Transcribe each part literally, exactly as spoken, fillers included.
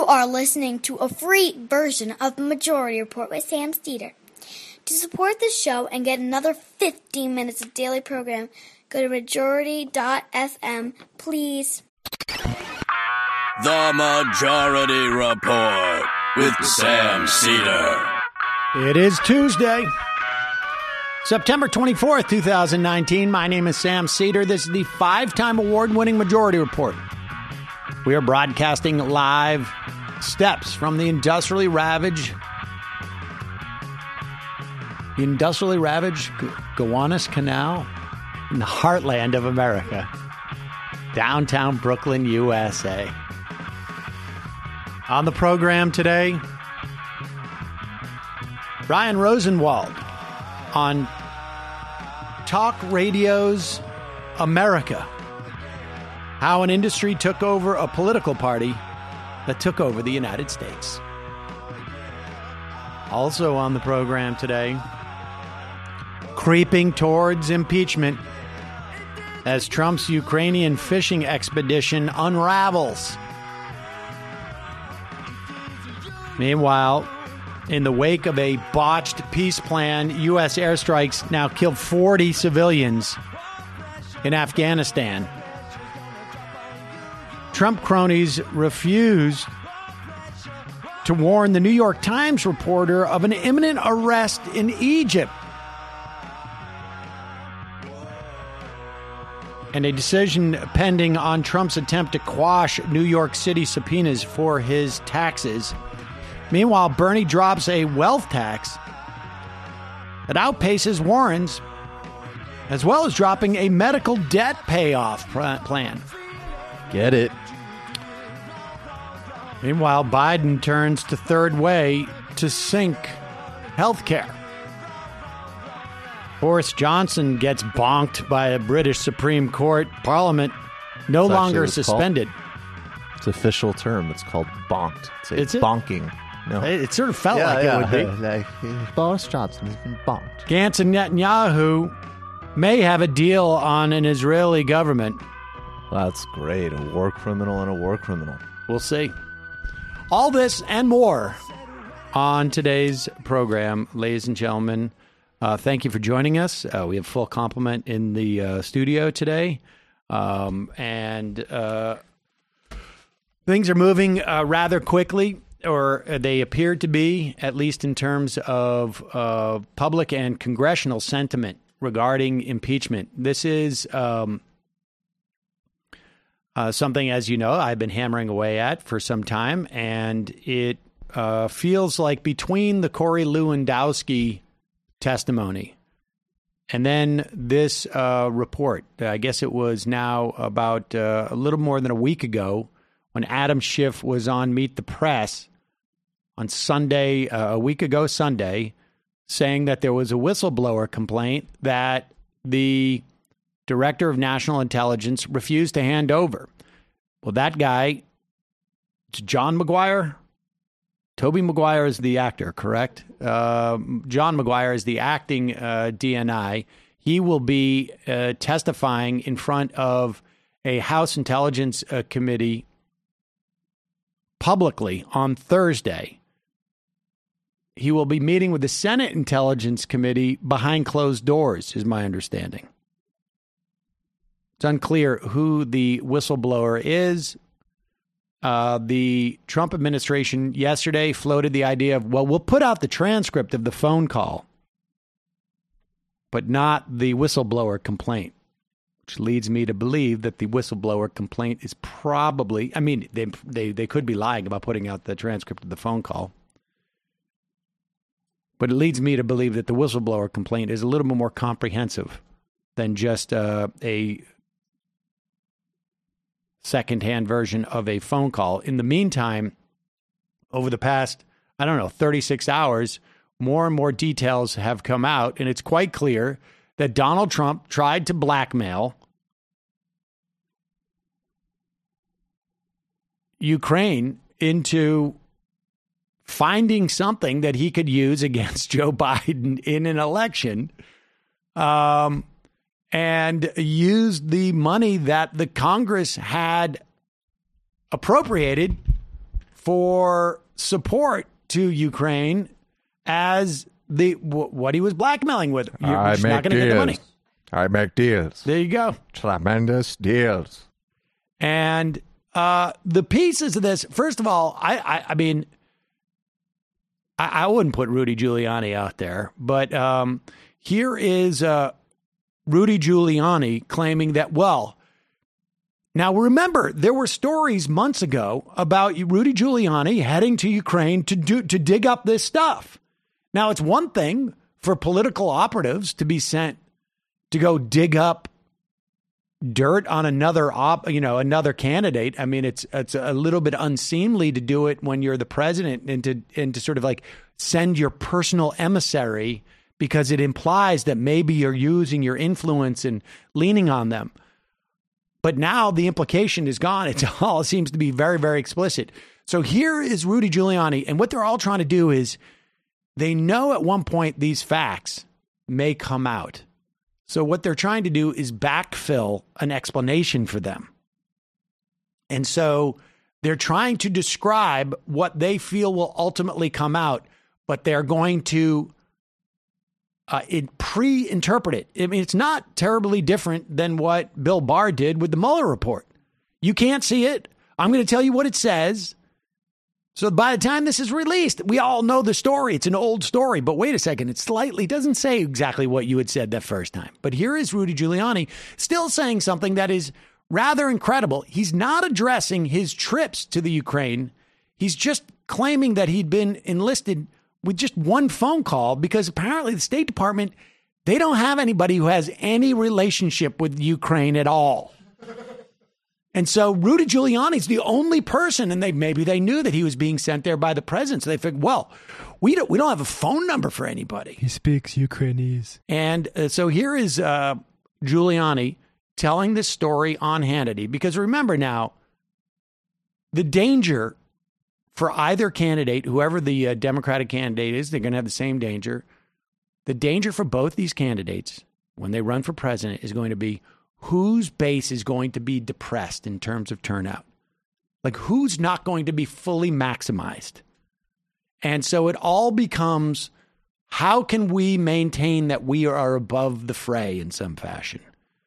are listening to a free version of the Majority Report with Sam Seder. To support the show and get another fifteen minutes of daily program, go to majority dot f m, please. The Majority Report with Sam Seder. It is Tuesday, September twenty-fourth, twenty nineteen. My name is Sam Seder. This is the five-time award-winning Majority Report. We are broadcasting live steps from the industrially ravaged, the industrially ravaged Gowanus Canal in the heartland of America, downtown Brooklyn, U S A. On the program today, Ryan Rosenwald on Talk Radio's America. How an industry took over a political party that took over the United States. Also on the program today, creeping towards impeachment as Trump's Ukrainian fishing expedition unravels. Meanwhile, in the wake of a botched peace plan, U S airstrikes now killed forty civilians in Afghanistan. Trump cronies refused to warn the New York Times reporter of an imminent arrest in Egypt. And a decision pending on Trump's attempt to quash New York City subpoenas for his taxes. Meanwhile, Bernie drops a wealth tax that outpaces Warren's, as well as dropping a medical debt payoff plan. Get it. Meanwhile, Biden turns to third way to sink healthcare. Boris Johnson gets bonked by a British Supreme Court. Parliament no That's longer suspended. Called. It's an official term. It's called bonked. It's, it's it? bonking. No. It, it sort of felt yeah, like yeah. it would be. Like, Boris Johnson has been bonked. Gantz and Netanyahu may have a deal on an Israeli government. That's great. A war criminal and a war criminal. We'll see. All this and more on today's program, ladies and gentlemen. Uh, thank you for joining us. Uh, we have full complement in the uh, studio today. Um, and uh, things are moving uh, rather quickly, or they appear to be, at least in terms of uh, public and congressional sentiment regarding impeachment. This is um, uh, something, as you know, I've been hammering away at for some time, and it uh, feels like between the Corey Lewandowski testimony and then this uh, report, I guess it was now about uh, a little more than a week ago when Adam Schiff was on Meet the Press on Sunday, uh, a week ago Sunday, saying that there was a whistleblower complaint that the Director of National Intelligence refused to hand over. Well, that guy, John McGuire, Toby Maguire is the actor, correct? Uh, John McGuire is the acting uh, D N I. He will be uh, testifying in front of a House Intelligence uh, Committee publicly on Thursday. He will be meeting with the Senate Intelligence Committee behind closed doors, is my understanding. It's unclear who the whistleblower is. Uh, the Trump administration yesterday floated the idea of, well, we'll put out the transcript of the phone call, but not the whistleblower complaint, which leads me to believe that the whistleblower complaint is probably, I mean, they, they, they could be lying about putting out the transcript of the phone call, but it leads me to believe that the whistleblower complaint is a little bit more comprehensive than just uh, a secondhand version of a phone call. In the meantime, over the past, I don't know, thirty-six hours, more and more details have come out, and it's quite clear that Donald Trump tried to blackmail Ukraine into finding something that he could use against Joe Biden in an election, um, and used the money that the Congress had appropriated for support to Ukraine as the w- what he was blackmailing with. You're I just make not going to get the money. deals. I make deals. There you go. Tremendous deals. And uh, the pieces of this, first of all, I, I, I mean, I, I wouldn't put Rudy Giuliani out there, but um, here is uh, Rudy Giuliani claiming that, well, now remember, there were stories months ago about Rudy Giuliani heading to Ukraine to do to dig up this stuff. Now, it's one thing for political operatives to be sent to go dig up dirt on another op, you know, another candidate. I mean, it's it's a little bit unseemly to do it when you're the president and to and to sort of like send your personal emissary because it implies that maybe you're using your influence and leaning on them. But now the implication is gone. It's all it seems to be very, very explicit. So here is Rudy Giuliani, and what they're all trying to do is they know at one point these facts may come out. So what they're trying to do is backfill an explanation for them. And so they're trying to describe what they feel will ultimately come out, but they're going to uh, it pre-interpret it. I mean, it's not terribly different than what Bill Barr did with the Mueller report. You can't see it. I'm going to tell you what it says. So by the time this is released, we all know the story. It's an old story. But wait a second. It slightly doesn't say exactly what you had said that first time. But here is Rudy Giuliani still saying something that is rather incredible. He's not addressing his trips to the Ukraine. He's just claiming that he'd been enlisted with just one phone call because apparently the State Department, they don't have anybody who has any relationship with Ukraine at all. And so Rudy Giuliani's the only person, and they maybe they knew that he was being sent there by the president. So they figured, well, we don't we don't have a phone number for anybody. He speaks Ukrainese. And uh, so here is uh, Giuliani telling this story on Hannity. Because remember now, the danger for either candidate, whoever the uh, Democratic candidate is, they're going to have the same danger. The danger for both these candidates when they run for president is going to be whose base is going to be depressed in terms of turnout? Like, who's not going to be fully maximized? And so it all becomes, how can we maintain that we are above the fray in some fashion?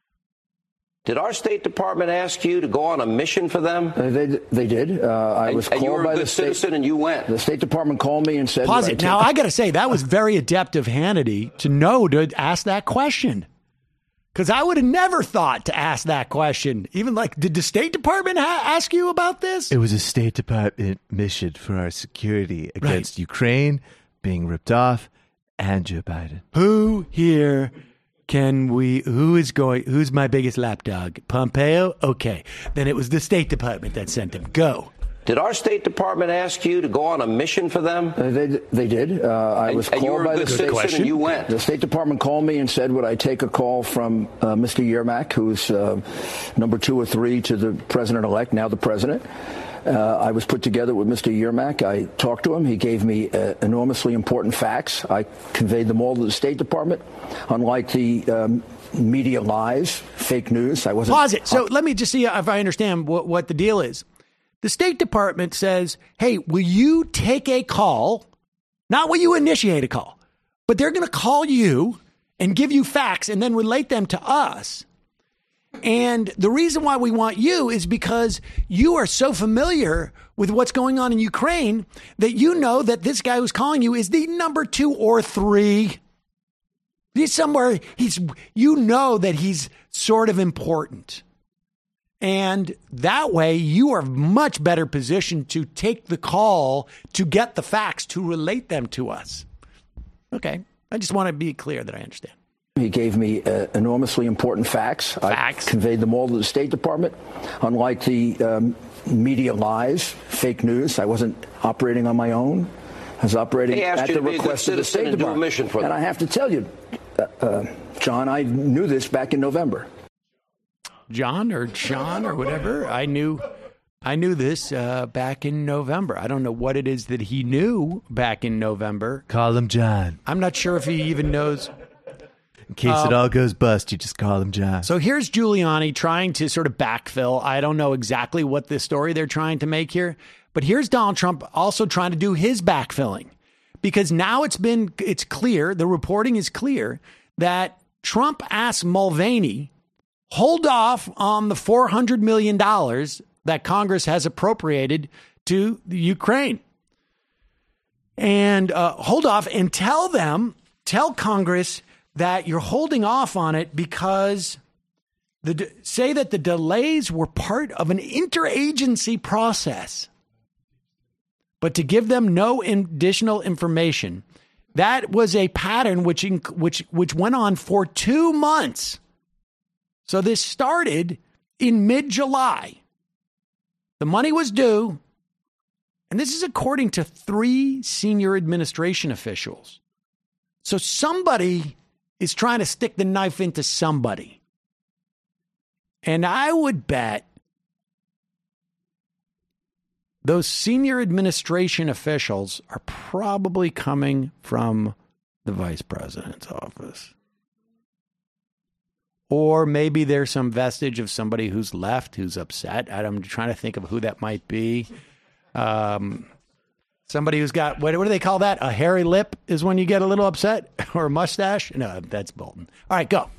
Did our State Department ask you to go on a mission for them? Uh, they they did. Uh, I and, was and called you were by a good the state citizen, and you went. The State Department called me and said, Pause "Would I it. take Now, a-" I got to say, that was very adept of Hannity to know to ask that question. Because I would have never thought to ask that question. Even like, did the State Department ha- ask you about this? It was a State Department mission for our security against Right. Ukraine being ripped off and Joe Biden. Who here can we, who is going, who's my biggest lapdog? Pompeo? Okay. Then it was the State Department that sent him. Go. Did our State Department ask you to go on a mission for them? Uh, they they did. Uh, I and, was and you called were by a the good state. citizen, and you went. The State Department called me and said, would I take a call from uh, Mister Yermak, who's uh, number two or three to the president-elect, now the president. Uh, I was put together with Mister Yermak. I talked to him. He gave me uh, enormously important facts. I conveyed them all to the State Department. Unlike the um, media lies, fake news, I wasn't... Pause it. So let me just see if I understand what, what the deal is. The State Department says, hey, will you take a call? Not will you initiate a call, but they're going to call you and give you facts and then relate them to us. And the reason why we want you is because you are so familiar with what's going on in Ukraine that you know that this guy who's calling you is the number two or three. He's somewhere, he's, you know that he's sort of important. And that way you are much better positioned to take the call, to get the facts, to relate them to us. Okay. I just want to be clear that I understand. He gave me uh, enormously important facts. Facts. I conveyed them all to the State Department. Unlike the um, media lies, fake news, I wasn't operating on my own. I was operating They asked at you the to be a good request of the citizen State and do a Department. mission for them. And I have to tell you, uh, uh, John, I knew this back in November. John or Sean or whatever. I knew I knew this uh, back in November. I don't know what it is that he knew back in November. Call him John. I'm not sure if he even knows. In case Um, it all goes bust, you just call him John. So here's Giuliani trying to sort of backfill. I don't know exactly what the story they're trying to make here, But here's Donald Trump also trying to do his backfilling, because now it's been it's clear, the reporting is clear, that Trump asked Mulvaney, hold off on the four hundred million dollars that Congress has appropriated to the Ukraine. And uh, hold off and tell them, tell Congress that you're holding off on it because the say that the delays were part of an interagency process. But to give them no additional information, that was a pattern which which which went on for two months. So this started in mid-July. The money was due, and this is according to three senior administration officials. So somebody is trying to stick the knife into somebody. And I would bet those senior administration officials are probably coming from the vice president's office. Or maybe there's some vestige of somebody who's left, who's upset. I'm trying to think of who that might be. Um, somebody who's got, what, what do they call that? A hairy lip is when you get a little upset? Or a mustache? No, that's Bolton. All right, go.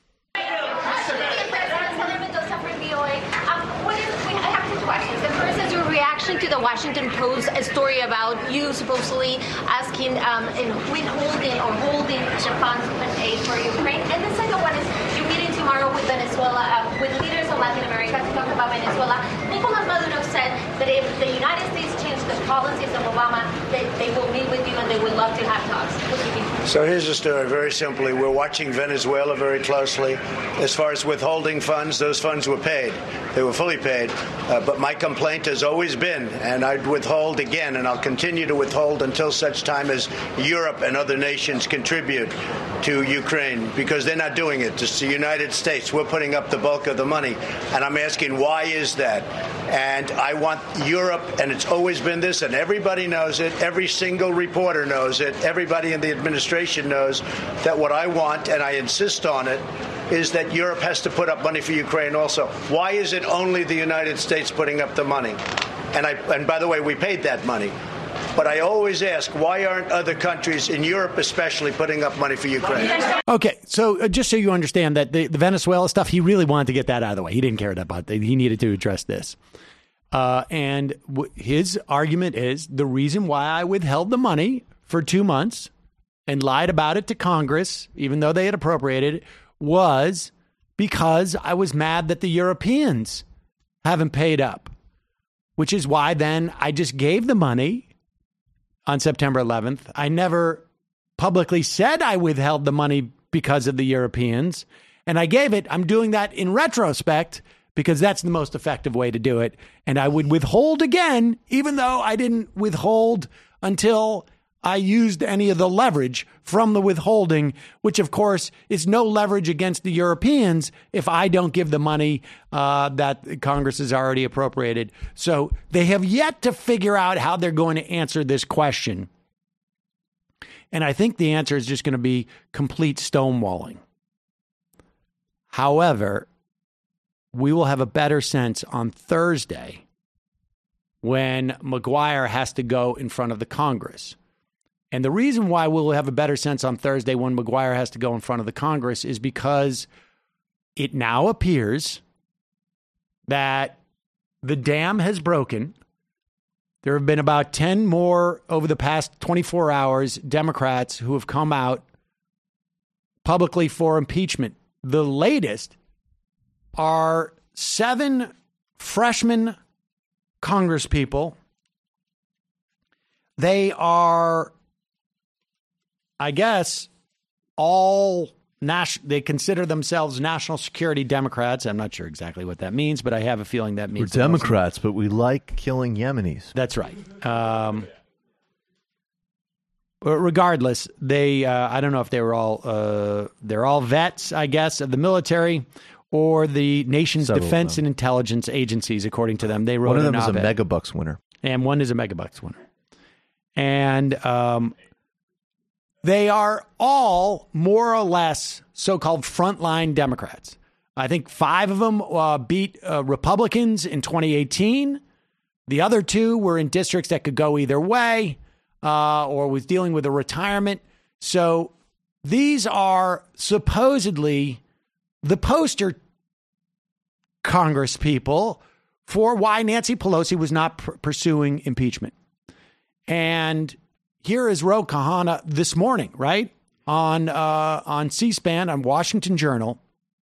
To the Washington Post, a story about you supposedly asking um, and withholding or holding the funds and aid for Ukraine. And the second one is you're meeting tomorrow with Venezuela, uh, with leaders of Latin America to talk about Venezuela. Nicolas Maduro said that if the United States change the policies of Obama, they, they will meet with you and they would love to have talks. What do you think? So here's the story. Very simply, we're watching Venezuela very closely. As far as withholding funds, those funds were paid. They were fully paid. Uh, but my complaint has always been, and I'd withhold again, and I'll continue to withhold until such time as Europe and other nations contribute to Ukraine, because they're not doing it. It's the United States. We're putting up the bulk of the money. And I'm asking, why is that? And I want Europe, and it's always been this, and everybody knows it. Every single reporter knows it. Everybody in the administration knows that what I want, and I insist on it, is that Europe has to put up money for Ukraine also. Why is it only the United States putting up the money? And I, and by the way, we paid that money. But I always ask, why aren't other countries, in Europe especially, putting up money for Ukraine? Okay, so uh, just so you understand that the, the Venezuela stuff, he really wanted to get that out of the way. He didn't care about that. He needed to address this. Uh, and w- his argument is the reason why I withheld the money for two months and lied about it to Congress, even though they had appropriated it, was because I was mad that the Europeans haven't paid up, which is why then I just gave the money on September eleventh. I never publicly said I withheld the money because of the Europeans, and I gave it. I'm doing that in retrospect because that's the most effective way to do it. And I would withhold again, even though I didn't withhold until I used any of the leverage from the withholding, which, of course, is no leverage against the Europeans if I don't give the money uh, that Congress has already appropriated. So they have yet to figure out how they're going to answer this question. And I think the answer is just going to be complete stonewalling. However, we will have a better sense on Thursday when McGuire has to go in front of the Congress. And the reason why we'll have a better sense on Thursday when McGuire has to go in front of the Congress is because it now appears that the dam has broken. There have been about ten more over the past twenty-four hours, Democrats who have come out publicly for impeachment. The latest are seven freshman congresspeople. They are, I guess, all nas- they consider themselves national security Democrats. I'm not sure exactly what that means, but I have a feeling that means we're Democrats, but we like killing Yemenis. That's right. Um, but regardless, they uh, I don't know if they were all uh, they're all vets, I guess, of the military or the nation's Several defense and intelligence agencies, according to them. They wrote one of them an is a op-ed. Megabucks winner, and one is a Megabucks winner. And um, they are all more or less so-called frontline Democrats. I think five of them uh, beat uh, Republicans in twenty eighteen. The other two were in districts that could go either way, uh, or was dealing with a retirement. So these are supposedly the poster Congress people for why Nancy Pelosi was not pr- pursuing impeachment. And here is Ro Khanna this morning, right, on uh, on C-SPAN, on Washington Journal,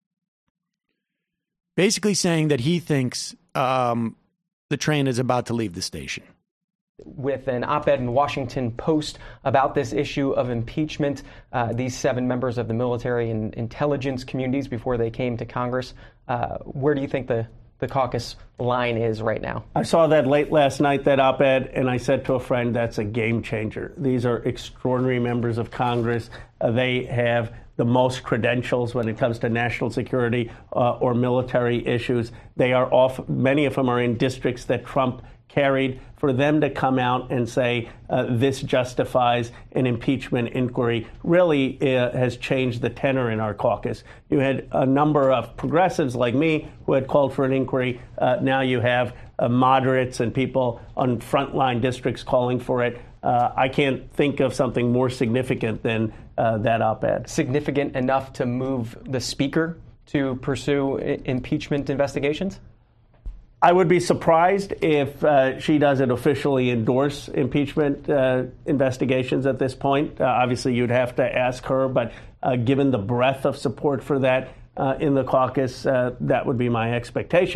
basically saying that he thinks um, the train is about to leave the station. With an op-ed in the Washington Post about this issue of impeachment, uh, these seven members of the military and intelligence communities before they came to Congress. Uh, where do you think the, the caucus line is right now? I saw that late last night, that op-ed, and I said to a friend, that's a game changer. These are extraordinary members of Congress. Uh, they have the most credentials when it comes to national security uh, or military issues. They are off, many of them are in districts that Trump carried. For them to come out and say uh, this justifies an impeachment inquiry really uh, has changed the tenor in our caucus. You had a number of progressives like me who had called for an inquiry. Uh, now you have uh, moderates and people on frontline districts calling for it. Uh, I can't think of something more significant than uh, that op-ed. Significant enough to move the speaker to pursue I- impeachment investigations? I would be surprised if uh, she doesn't officially endorse impeachment uh, investigations at this point. Uh, obviously, you'd have to ask her, but uh, given the breadth of support for that uh, in the caucus, uh, that would be my expectation.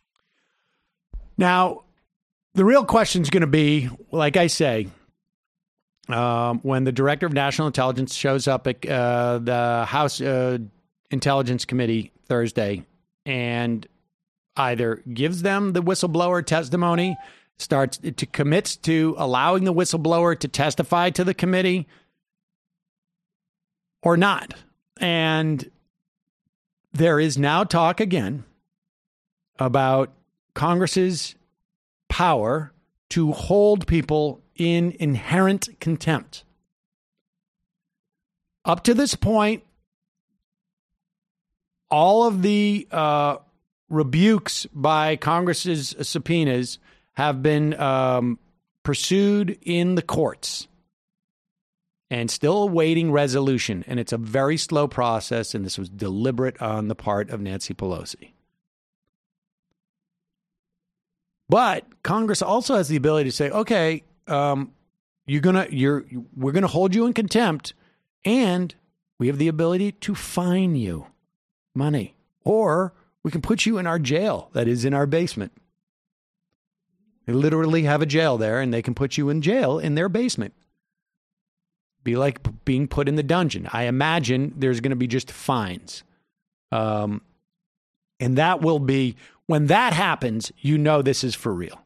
Now, the real question is going to be, like I say, um, when the Director of National Intelligence shows up at uh, the House uh, Intelligence Committee Thursday and either gives them the whistleblower testimony, starts to commits to allowing the whistleblower to testify to the committee, or not. And there is now talk again about Congress's power to hold people in inherent contempt. Up to this point, all of the uh, rebukes by Congress's subpoenas have been um, pursued in the courts and still awaiting resolution. And it's a very slow process, and this was deliberate on the part of Nancy Pelosi. But Congress also has the ability to say, okay, um, you're gonna, you're, we're gonna hold you in contempt, and we have the ability to fine you money, or we can put you in our jail that is in our basement. They literally have a jail there, and they can put you in jail in their basement. Be like p- being put in the dungeon. I imagine there's going to be just fines. Um, and that will be, when that happens, you know this is for real.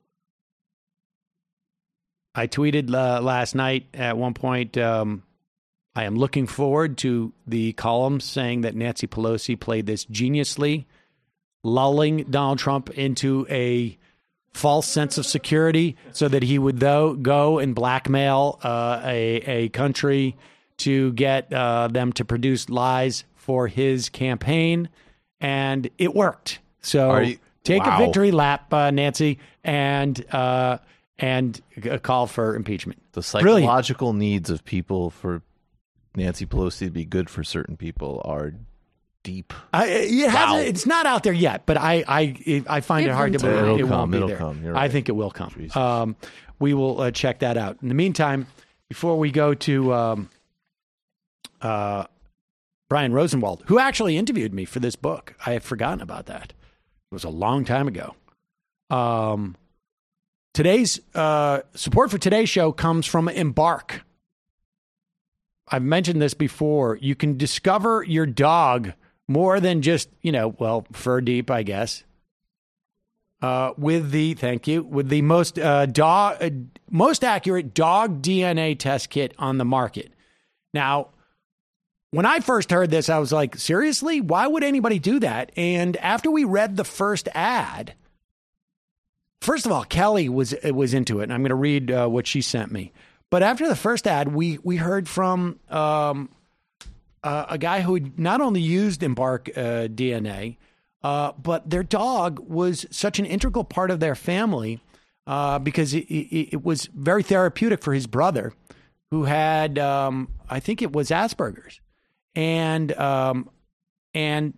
I tweeted uh, last night at one point, um, I am looking forward to the columns saying that Nancy Pelosi played this geniusly, lulling Donald Trump into a false sense of security so that he would though go and blackmail uh, a, a country to get uh, them to produce lies for his campaign. And it worked. So you, take wow. a victory lap, uh, Nancy, and uh, and a call for impeachment. The psychological Brilliant. needs of people for Nancy Pelosi to be good for certain people are deep. I, it wow. It's not out there yet, but I I, I find it hard to believe it'll it come, won't be it'll there. Come. Right. I think it will come. Um, we will uh, check that out. In the meantime, before we go to um, uh, Brian Rosenwald, who actually interviewed me for this book, I had forgotten about that. It was a long time ago. Um, today's uh, support for today's show comes from Embark. I've mentioned this before. You can discover your dog more than just, you know, well, fur deep, I guess. Uh, with the, thank you, with the most uh, dog, uh, most accurate dog D N A test kit on the market. Now, when I first heard this, I was like, seriously? Why would anybody do that? And after we read the first ad, first of all, Kelly was was into it, and I'm going to read uh, what she sent me. But after the first ad, we we heard from um, uh, a guy who had not only used Embark uh, D N A, uh, but their dog was such an integral part of their family uh, because it, it, it was very therapeutic for his brother, who had, um, I think it was Asperger's. And, um, and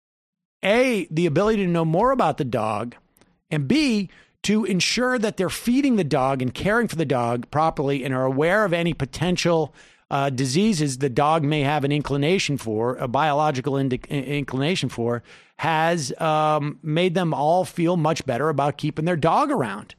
A, the ability to know more about the dog, and B, to ensure that they're feeding the dog and caring for the dog properly and are aware of any potential uh, diseases the dog may have an inclination for, a biological indi- inclination for, has um, made them all feel much better about keeping their dog around.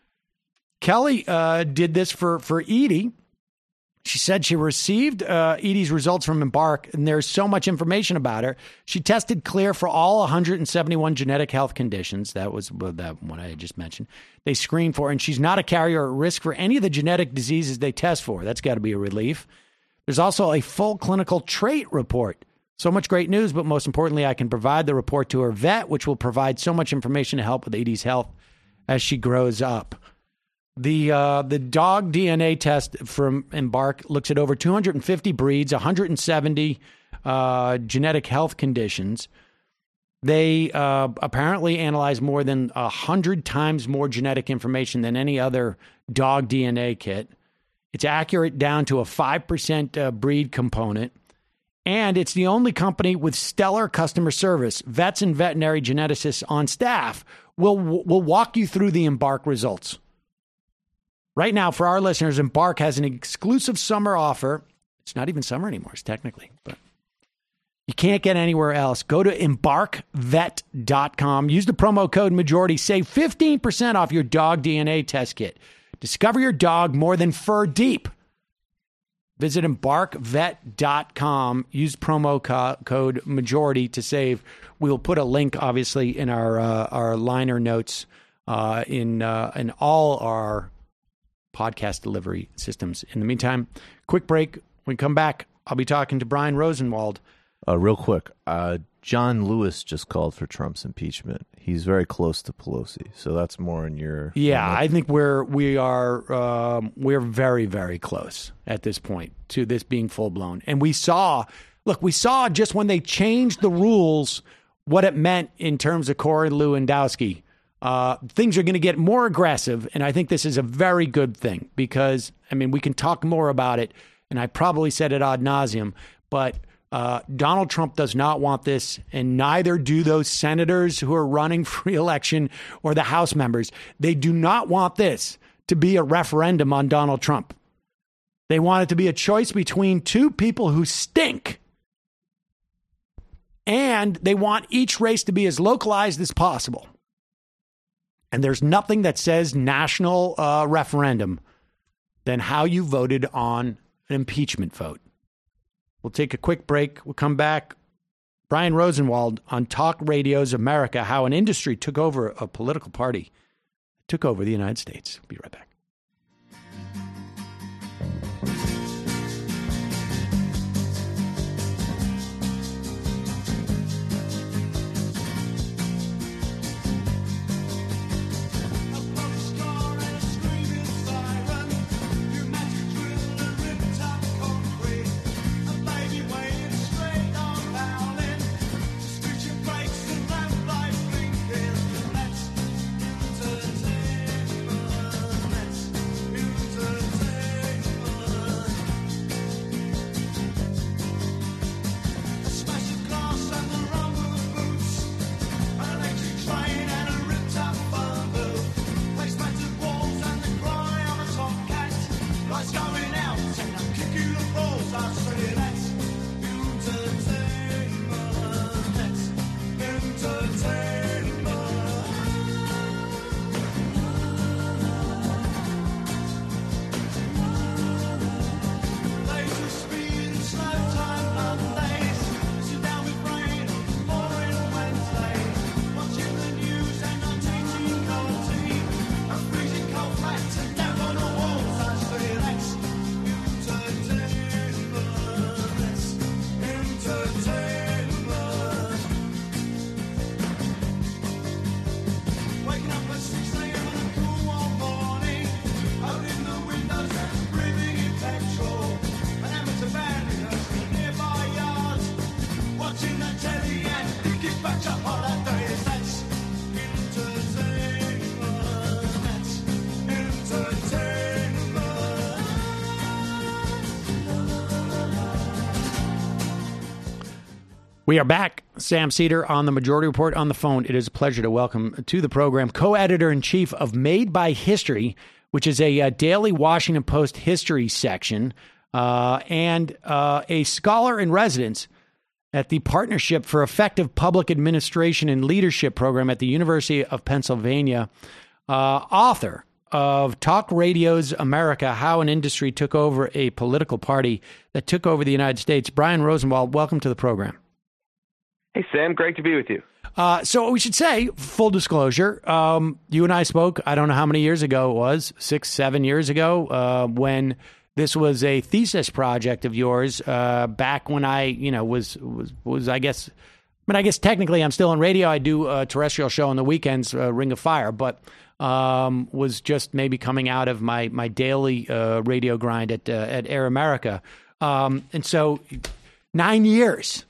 Kelly uh, did this for, for Edie. She said she received uh, Edie's results from Embark, and there's so much information about her. She tested clear for all one hundred seventy-one genetic health conditions. That was that one I just mentioned. They screened for, and she's not a carrier at risk for any of the genetic diseases they test for. That's got to be a relief. There's also a full clinical trait report. So much great news, but most importantly, I can provide the report to her vet, which will provide so much information to help with Edie's health as she grows up. The uh, the dog D N A test from Embark looks at over two hundred fifty breeds, one hundred seventy uh, genetic health conditions. They uh, apparently analyze more than one hundred times more genetic information than any other dog D N A kit. It's accurate down to a five percent uh, breed component. And it's the only company with stellar customer service. Vets and veterinary geneticists on staff will will walk you through the Embark results. Right now, for our listeners, Embark has an exclusive summer offer. It's not even summer anymore, it's technically, but you can't get anywhere else. Go to embark vet dot com. Use the promo code Majority. Save fifteen percent off your dog D N A test kit. Discover your dog more than fur deep. Visit embark vet dot com. Use promo co- code Majority to save. We will put a link, obviously, in our uh, our liner notes uh, in uh, in all our podcast delivery systems. In the meantime, quick break. When we come back, I'll be talking to Brian Rosenwald. Uh, real quick, uh, John Lewis just called for Trump's impeachment. He's very close to Pelosi, so that's more in your. Yeah, in I think we're we are um, we're very very close at this point to this being full blown. And we saw, look, we saw just when they changed the rules what it meant in terms of Corey Lewandowski. Uh, things are going to get more aggressive, and I think this is a very good thing because, I mean, we can talk more about it, and I probably said it ad nauseum, but uh, Donald Trump does not want this, and neither do those senators who are running for re-election or the House members. They do not want this to be a referendum on Donald Trump. They want it to be a choice between two people who stink, and they want each race to be as localized as possible. And there's nothing that says national uh, referendum than how you voted on an impeachment vote. We'll take a quick break. We'll come back. Brian Rosenwald on Talk Radio's America, how an industry took over a political party, took over the United States. Be right back. We are back. Sam Seder on the Majority Report on the phone. It is a pleasure to welcome to the program co-editor-in-chief of Made by History, which is a, a daily Washington Post history section, uh, and uh, a scholar in residence at the Partnership for Effective Public Administration and Leadership program at the University of Pennsylvania, uh, author of Talk Radio's America, How an Industry Took Over a Political Party That Took Over the United States. Brian Rosenwald, welcome to the program. Hey, Sam, great to be with you. Uh, so we should say, full disclosure, um, you and I spoke, I don't know how many years ago it was, six, seven years ago, uh, when this was a thesis project of yours, uh, back when I, you know, was, was, was I guess, I mean, I guess technically I'm still on radio. I do a terrestrial show on the weekends, uh, Ring of Fire, but um, was just maybe coming out of my, my daily uh, radio grind at, uh, at Air America. Um, and so nine years.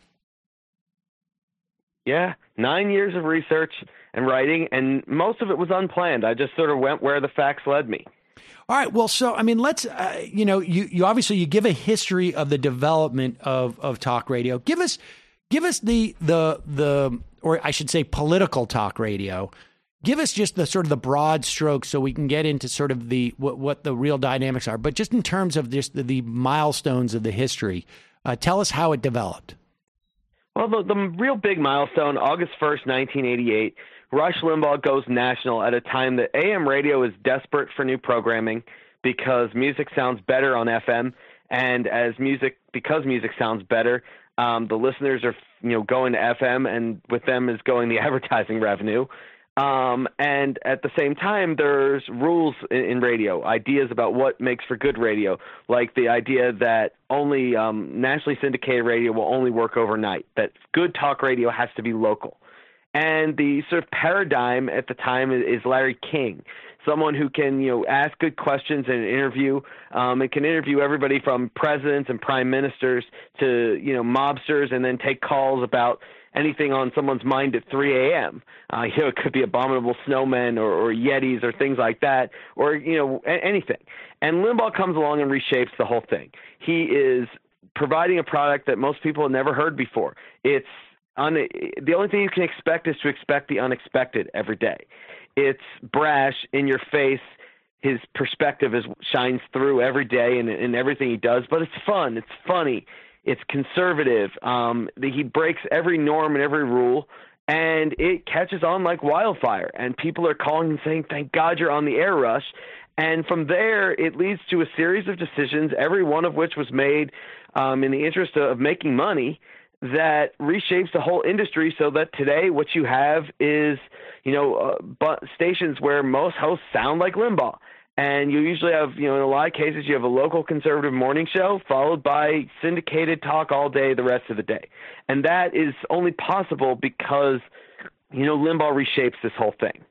Yeah, nine years of research and writing, and most of it was unplanned. I just sort of went where the facts led me. All right. Well, so, I mean, let's, uh, you know, you, you obviously you give a history of the development of, of talk radio. Give us, give us the, the, the, or I should say political talk radio. Give us just the sort of the broad strokes so we can get into sort of the, what, what the real dynamics are. But just in terms of just the, the milestones of the history, uh, tell us how it developed. Well, the, the real big milestone, August first, nineteen eighty-eight, Rush Limbaugh goes national at a time that A M radio is desperate for new programming because music sounds better on F M, and as music, because music sounds better, um, the listeners are, you know, going to F M, and with them is going the advertising revenue. Um, and at the same time, there's rules in, in radio, ideas about what makes for good radio, like the idea that only um, nationally syndicated radio will only work overnight, that good talk radio has to be local. And the sort of paradigm at the time is Larry King, someone who can, you know, ask good questions in an interview, um, and can interview everybody from presidents and prime ministers to, you know, mobsters, and then take calls about anything on someone's mind at three a.m. Uh, you know, it could be abominable snowmen or, or Yetis or things like that, or, you know, a- anything. And Limbaugh comes along and reshapes the whole thing. He is providing a product that most people have never heard before. It's un- the only thing you can expect is to expect the unexpected every day. It's brash, in your face. His perspective is shines through every day in, in everything he does, but it's fun. It's funny. It's conservative. Um, he breaks every norm and every rule, and it catches on like wildfire. And people are calling and saying, "Thank God you're on the air, Rush." And from there, it leads to a series of decisions, every one of which was made um, in the interest of making money, that reshapes the whole industry, so that today what you have is, you know, uh, but stations where most hosts sound like Limbaugh. And you usually have, you know, in a lot of cases, you have a local conservative morning show followed by syndicated talk all day the rest of the day. And that is only possible because, you know, Limbaugh reshapes this whole thing.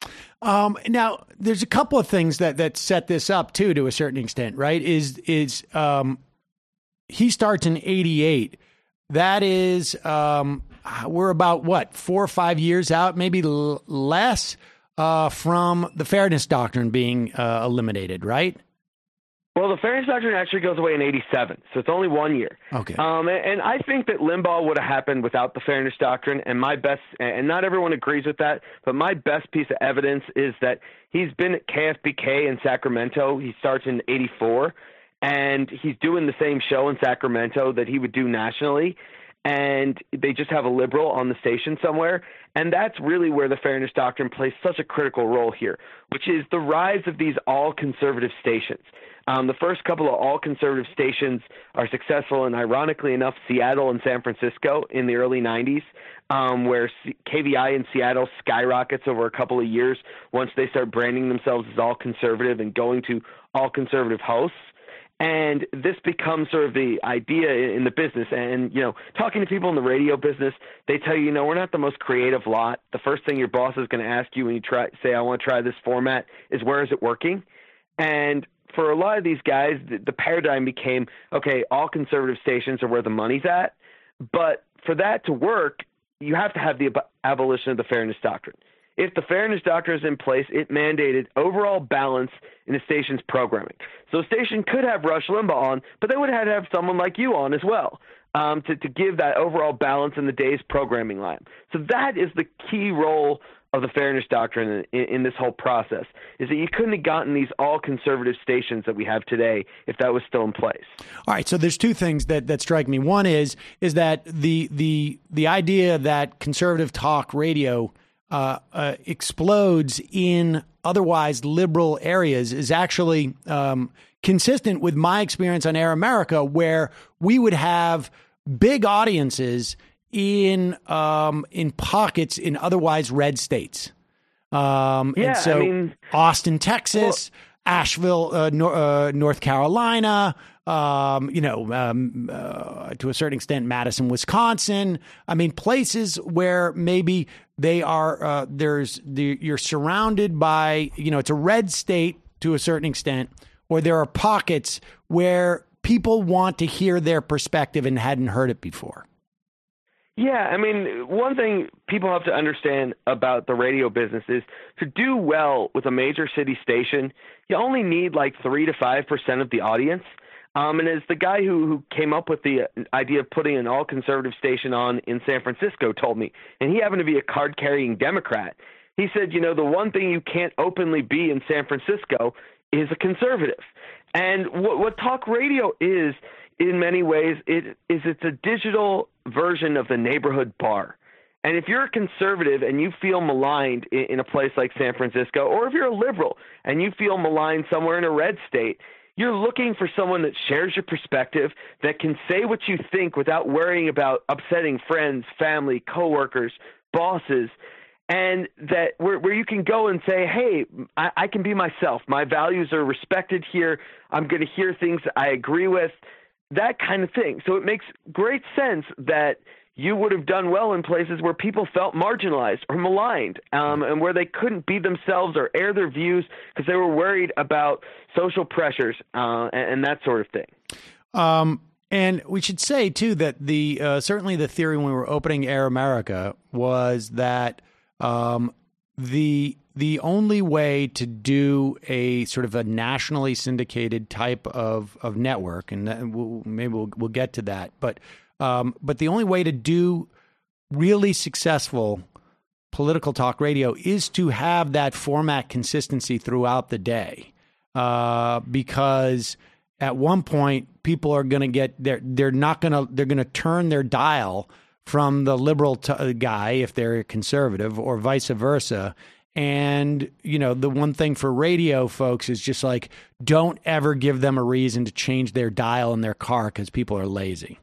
Um, now, there's a couple of things that, that set this up, too, to a certain extent, right? Is is um, he starts in eighty-eight. That is, um, we're about, what, four or five years out, maybe l- less? Uh, from the Fairness Doctrine being uh, eliminated, right? Well, the Fairness Doctrine actually goes away in eighty-seven, so it's only one year. Okay. Um, and, and I think that Limbaugh would have happened without the Fairness Doctrine, and my best, and not everyone agrees with that, but my best piece of evidence is that he's been at K F B K in Sacramento. He starts in eighty-four, and he's doing the same show in Sacramento that he would do nationally, and they just have a liberal on the station somewhere. And that's really where the Fairness Doctrine plays such a critical role here, which is the rise of these all-conservative stations. Um, the first couple of all-conservative stations are successful in, ironically enough, Seattle and San Francisco in the early nineties, um, where C- K V I in Seattle skyrockets over a couple of years once they start branding themselves as all-conservative and going to all-conservative hosts. And this becomes sort of the idea in the business. And, you know, talking to people in the radio business, they tell you, you know, we're not the most creative lot. The first thing your boss is going to ask you when you try say, I want to try this format, is where is it working? And for a lot of these guys, the, the paradigm became, okay, all conservative stations are where the money's at. But for that to work, you have to have the ab- abolition of the Fairness Doctrine. If the Fairness Doctrine is in place, it mandated overall balance in the station's programming. So a station could have Rush Limbaugh on, but they would have to have someone like you on as well. um, to, to give that overall balance in the day's programming lineup. So that is the key role of the fairness doctrine in, in this whole process, is that you couldn't have gotten these all-conservative stations that we have today if that was still in place. All right, so there's two things that, that strike me. One is is that the the the idea that conservative talk radio uh, uh, explodes in otherwise liberal areas is actually um, consistent with my experience on Air America, where we would have big audiences in um, in pockets in otherwise red states. Um, yeah, and so I mean, Austin, Texas, well, Asheville, uh, nor- uh, North Carolina, um, you know, um, uh, to a certain extent, Madison, Wisconsin. I mean, places where maybe they are, uh, there's, the, you're surrounded by, you know, it's a red state to a certain extent, or there are pockets where people want to hear their perspective and hadn't heard it before. Yeah, I mean, one thing people have to understand about the radio business is to do well with a major city station, you only need like three to five percent of the audience. Um, and as the guy who, who came up with the idea of putting an all-conservative station on in San Francisco told me, and he happened to be a card-carrying Democrat, he said, you know, the one thing you can't openly be in San Francisco is a conservative. And what, what talk radio is, in many ways, it is it's a digital version of the neighborhood bar. And if you're a conservative and you feel maligned in, in a place like San Francisco, or if you're a liberal and you feel maligned somewhere in a red state, you're looking for someone that shares your perspective, that can say what you think without worrying about upsetting friends, family, coworkers, bosses, and that where, where you can go and say, hey, I, I can be myself. My values are respected here. I'm going to hear things I agree with. That kind of thing. So it makes great sense that you would have done well in places where people felt marginalized or maligned, um, and where they couldn't be themselves or air their views because they were worried about social pressures uh, and, and that sort of thing. Um, and we should say, too, that the uh, certainly the theory when we were opening Air America was that um, the the only way to do a sort of a nationally syndicated type of, of network, and we'll, maybe we'll, we'll get to that, but um, but the only way to do really successful political talk radio is to have that format consistency throughout the day, uh, because at one point people are going to get they're they're not going to they're going to turn their dial from the liberal t- guy if they're conservative, or vice versa. And, you know, the one thing for radio folks is just like, don't ever give them a reason to change their dial in their car because people are lazy.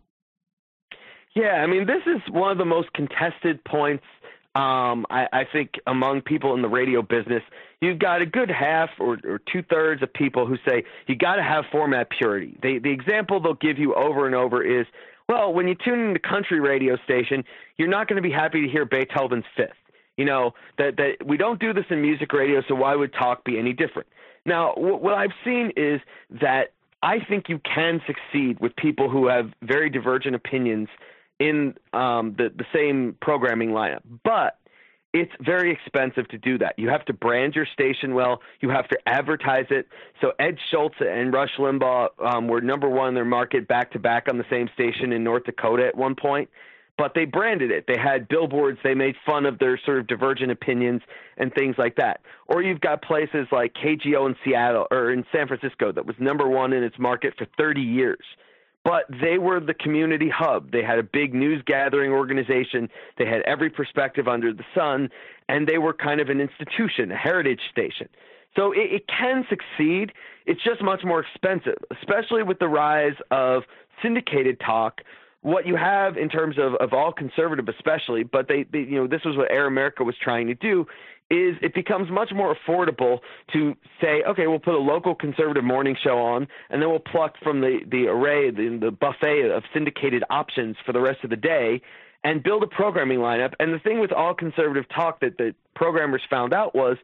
Yeah, I mean, this is one of the most contested points, um, I, I think, among people in the radio business. You've got a good half or, or two-thirds of people who say you got to have format purity. They, the example they'll give you over and over is, well, when you tune in the country radio station, you're not going to be happy to hear Beethoven's Fifth. You know, that, that we don't do this in music radio, so why would talk be any different? Now, w- what I've seen is that I think you can succeed with people who have very divergent opinions in um, the, the same programming lineup. But it's very expensive to do that. You have to brand your station well. You have to advertise it. So Ed Schultz and Rush Limbaugh um, were number one in their market back-to-back on the same station in North Dakota at one point. But they branded it. They had billboards. They made fun of their sort of divergent opinions and things like that. Or you've got places like K G O in Seattle or in San Francisco that was number one in its market for thirty years. But they were the community hub. They had a big news gathering organization. They had every perspective under the sun, and they were kind of an institution, a heritage station. So it, it can succeed. It's just much more expensive, especially with the rise of syndicated talk. What you have in terms of, of all conservative especially, but they, they, you know, this was what Air America was trying to do, is it becomes much more affordable to say, okay, we'll put a local conservative morning show on, and then we'll pluck from the, the array, the, the buffet of syndicated options for the rest of the day and build a programming lineup. And the thing with all conservative talk that the programmers found out was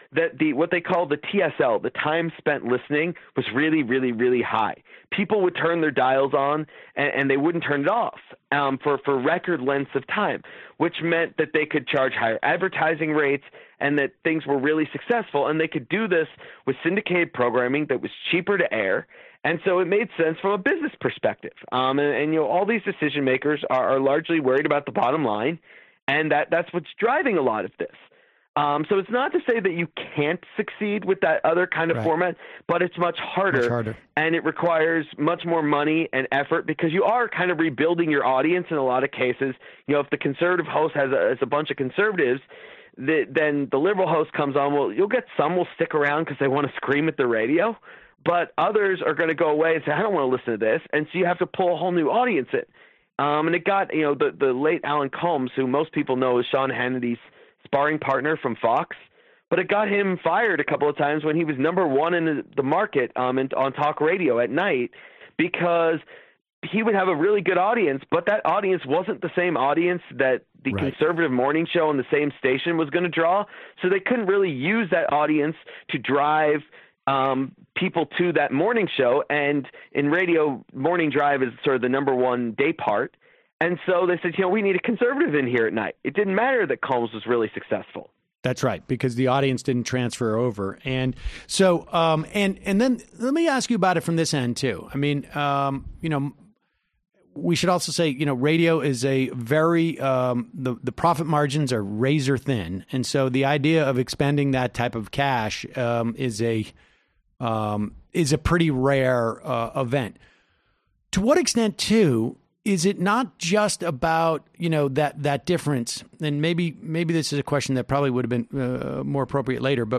that the what they call the T S L, the time spent listening, was really, really, really high. People would turn their dials on and, and they wouldn't turn it off um, for, for record lengths of time, which meant that they could charge higher advertising rates and that things were really successful. And they could do this with syndicated programming that was cheaper to air. And so it made sense from a business perspective. Um, and, and, you know, all these decision makers are, are largely worried about the bottom line. And that, that's what's driving a lot of this. Um, so it's not to say that you can't succeed with that other kind of right. format, but it's much harder, much harder, and it requires much more money and effort because you are kind of rebuilding your audience in a lot of cases. You know, if the conservative host has a, has a bunch of conservatives, the, then the liberal host comes on. Well, you'll get some will stick around because they want to scream at the radio, but others are going to go away and say, I don't want to listen to this. And so you have to pull a whole new audience in. Um, and it got, you know, the, the late Alan Colmes, who most people know as Sean Hannity's sparring partner from Fox, but it got him fired a couple of times when he was number one in the market um, in, on talk radio at night because he would have a really good audience, but that audience wasn't the same audience that the right. conservative morning show on the same station was going to draw. So they couldn't really use that audience to drive um, people to that morning show. And in radio, morning drive is sort of the number one day part. And so they said, you know, we need a conservative in here at night. It didn't matter that Colmes was really successful. That's right, because the audience didn't transfer over. And so, um, and and then let me ask you about it from this end, too. I mean, um, you know, we should also say, you know, radio is a very, um, the, the profit margins are razor thin. And so the idea of expending that type of cash um, is a um, is a pretty rare uh, event. To what extent, too, is it not just about, you know, that that difference? And maybe maybe this is a question that probably would have been uh, more appropriate later. But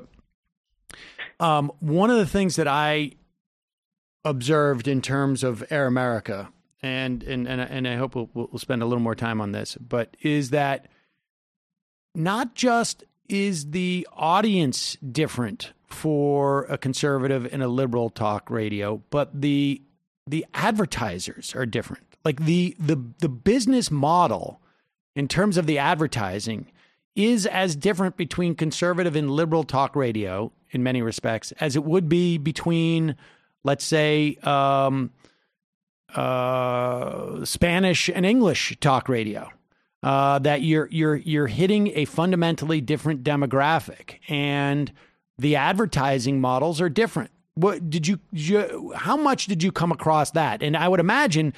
um, one of the things that I observed in terms of Air America, and and and, and I hope we'll, we'll spend a little more time on this, but is that not just is the audience different for a conservative and a liberal talk radio, but the the advertisers are different. Like the, the the business model in terms of the advertising is as different between conservative and liberal talk radio in many respects as it would be between, let's say, um, uh, Spanish and English talk radio. Uh, that you're you're you're hitting a fundamentally different demographic, and the advertising models are different. What did you, did you how much did you come across that? And I would imagine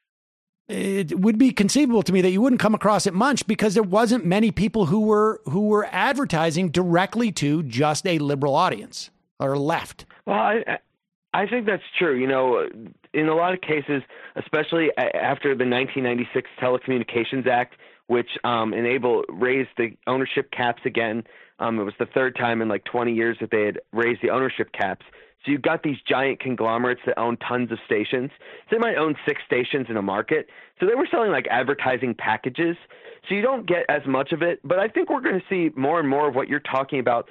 it would be conceivable to me that you wouldn't come across it much because there wasn't many people who were who were advertising directly to just a liberal audience or left. Well, I, I think that's true. You know, in a lot of cases, especially after the nineteen ninety-six Telecommunications Act, which um, enabled raised the ownership caps again. Um, it was the third time in like twenty years that they had raised the ownership caps. So you've got these giant conglomerates that own tons of stations. So they might own six stations in a market. So they were selling like advertising packages. So you don't get as much of it. But I think we're going to see more and more of what you're talking about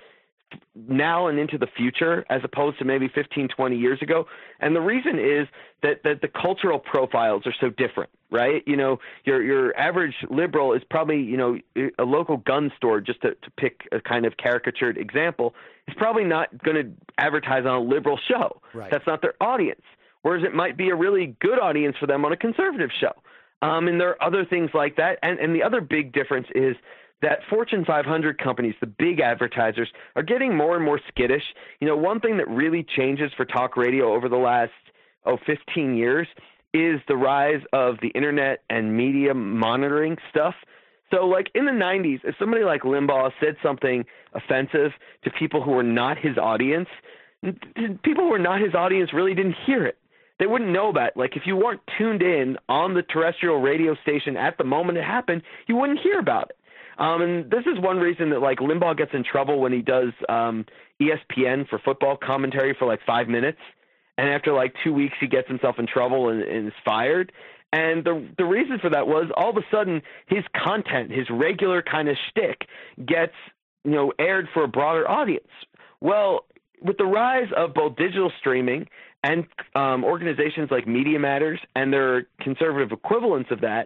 now and into the future as opposed to maybe fifteen, twenty years ago. And the reason is that, that the cultural profiles are so different, right? You know, your your average liberal is probably, you know, a local gun store, just to, to pick a kind of caricatured example, is probably not going to advertise on a liberal show. Right. That's not their audience. Whereas it might be a really good audience for them on a conservative show. Um, and there are other things like that. And, and the other big difference is that Fortune five hundred companies, the big advertisers, are getting more and more skittish. You know, one thing that really changes for talk radio over the last, oh, fifteen years is the rise of the internet and media monitoring stuff. So, like, in the nineties, if somebody like Limbaugh said something offensive to people who were not his audience, people who were not his audience really didn't hear it. They wouldn't know about it. Like, if you weren't tuned in on the terrestrial radio station at the moment it happened, you wouldn't hear about it. Um, and this is one reason that, like, Limbaugh gets in trouble when he does um, E S P N for football commentary for, like, five minutes. And after, like, two weeks, he gets himself in trouble and, and is fired. And the the reason for that was all of a sudden his content, his regular kind of shtick, gets, you know, aired for a broader audience. Well, with the rise of both digital streaming and um, organizations like Media Matters and their conservative equivalents of that,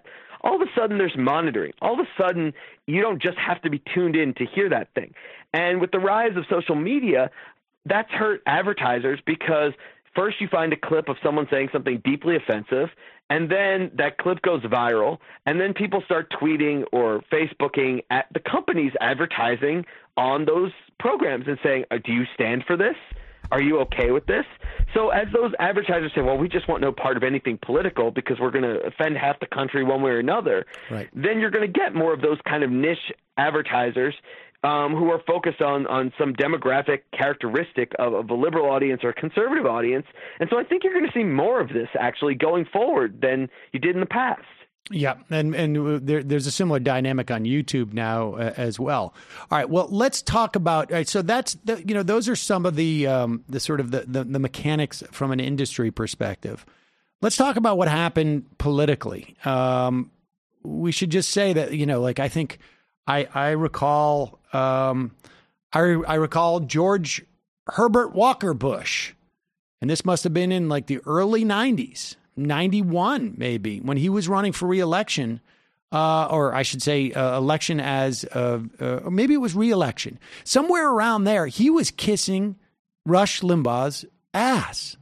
all of a sudden there's monitoring. All of a sudden you don't just have to be tuned in to hear that thing. And with the rise of social media, that's hurt advertisers because first you find a clip of someone saying something deeply offensive, and then that clip goes viral, and then people start tweeting or Facebooking at the companies advertising on those programs and saying, do you stand for this? Are you okay with this? So as those advertisers say, well, we just want no part of anything political because we're going to offend half the country one way or another, right. Then you're going to get more of those kind of niche advertisers um, who are focused on, on some demographic characteristic of, of a liberal audience or a conservative audience. And so I think you're going to see more of this actually going forward than you did in the past. Yeah, and and there, there's a similar dynamic on YouTube now uh, as well. All right, well, let's talk about. All right, so that's the, you know those are some of the um, the sort of the, the the mechanics from an industry perspective. Let's talk about what happened politically. Um, we should just say that you know, like I think I I recall um, I I recall George Herbert Walker Bush, and this must have been in like the early nineties. ninety-one, maybe, when he was running for re-election, uh, or I should say uh, election as, uh, uh, or maybe it was re-election. Somewhere around there, he was kissing Rush Limbaugh's ass,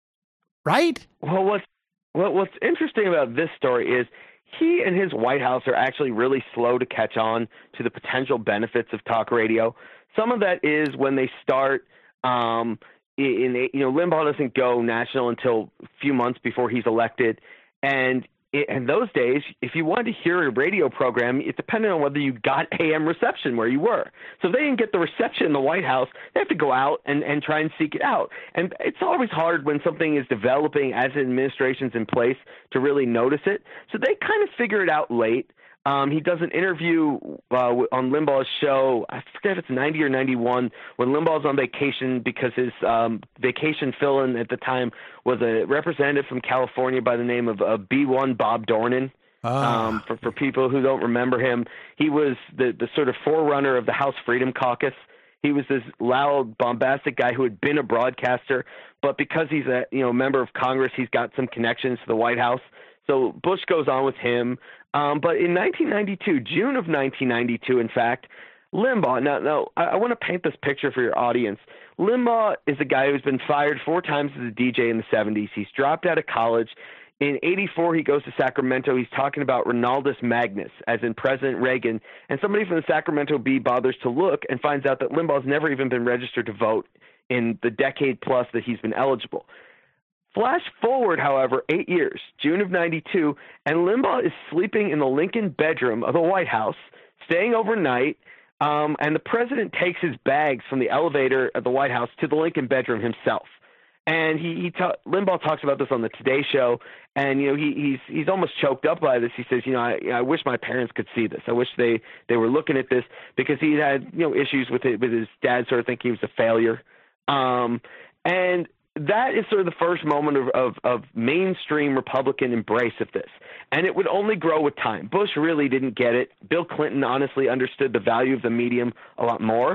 right? Well, what's, what, what's interesting about this story is he and his White House are actually really slow to catch on to the potential benefits of talk radio. Some of that is when they start um, – In, you know, Limbaugh doesn't go national until a few months before he's elected. And in those days, if you wanted to hear a radio program, it depended on whether you got A M reception where you were. So if they didn't get the reception in the White House, they have to go out and, and try and seek it out. And it's always hard when something is developing as an administration's in place to really notice it. So they kind of figure it out late. Um, he does an interview uh, on Limbaugh's show. I forget if it's ninety or ninety-one, when Limbaugh's on vacation because his um, vacation fill-in at the time was a representative from California by the name of uh, B one Bob Dornan. Ah. Um, for, for people who don't remember him, he was the, the sort of forerunner of the House Freedom Caucus. He was this loud, bombastic guy who had been a broadcaster, but because he's a you know member of Congress, he's got some connections to the White House. So Bush goes on with him. Um, but in nineteen ninety-two, June of nineteen ninety-two, in fact, Limbaugh, now, now I, I want to paint this picture for your audience. Limbaugh is a guy who's been fired four times as a D J in the seventies. He's dropped out of college. In eighty-four, he goes to Sacramento. He's talking about Ronaldus Magnus, as in President Reagan. And somebody from the Sacramento Bee bothers to look and finds out that Limbaugh's never even been registered to vote in the decade plus that he's been eligible. Flash forward, however, eight years, June of ninety-two, and Limbaugh is sleeping in the Lincoln bedroom of the White House, staying overnight, um, and the president takes his bags from the elevator at the White House to the Lincoln bedroom himself. And he, he ta- Limbaugh talks about this on the Today Show, and you know he, he's he's almost choked up by this. He says, you know, I, I wish my parents could see this. I wish they, they were looking at this because he had you know issues with it, with his dad sort of thinking he was a failure, um, and. That is sort of the first moment of, of, of mainstream Republican embrace of this. And it would only grow with time. Bush really didn't get it. Bill Clinton honestly understood the value of the medium a lot more.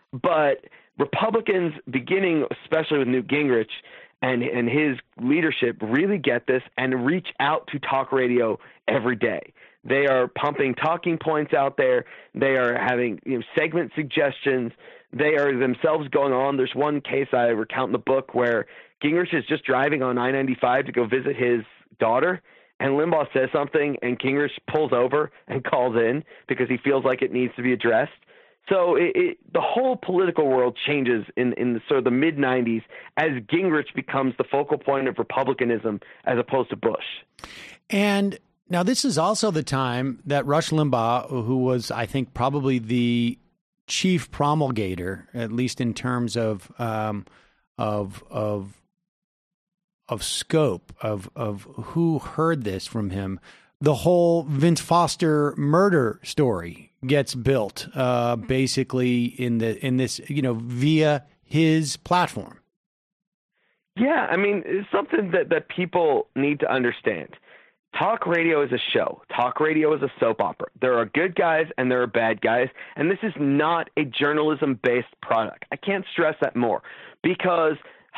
But Republicans, beginning especially with Newt Gingrich and, and his leadership, really get this and reach out to talk radio every day. They are pumping talking points out there. They are having you know, segment suggestions. They are themselves going on. There's one case I recount in the book where Gingrich is just driving on I ninety-five to go visit his daughter, and Limbaugh says something, and Gingrich pulls over and calls in because he feels like it needs to be addressed. So it, it, the whole political world changes in, in the, sort of the mid nineties as Gingrich becomes the focal point of Republicanism as opposed to Bush. And now this is also the time that Rush Limbaugh, who was, I think, probably the chief promulgator, at least in terms of um, of of of scope of of who heard this from him. The whole Vince Foster murder story gets built uh, basically in the in this you know via his platform. Yeah, I mean, it's something that that people need to understand. Talk radio is a show. Talk radio is a soap opera. There are good guys and there are bad guys, and this is not a journalism-based product. I can't stress that more because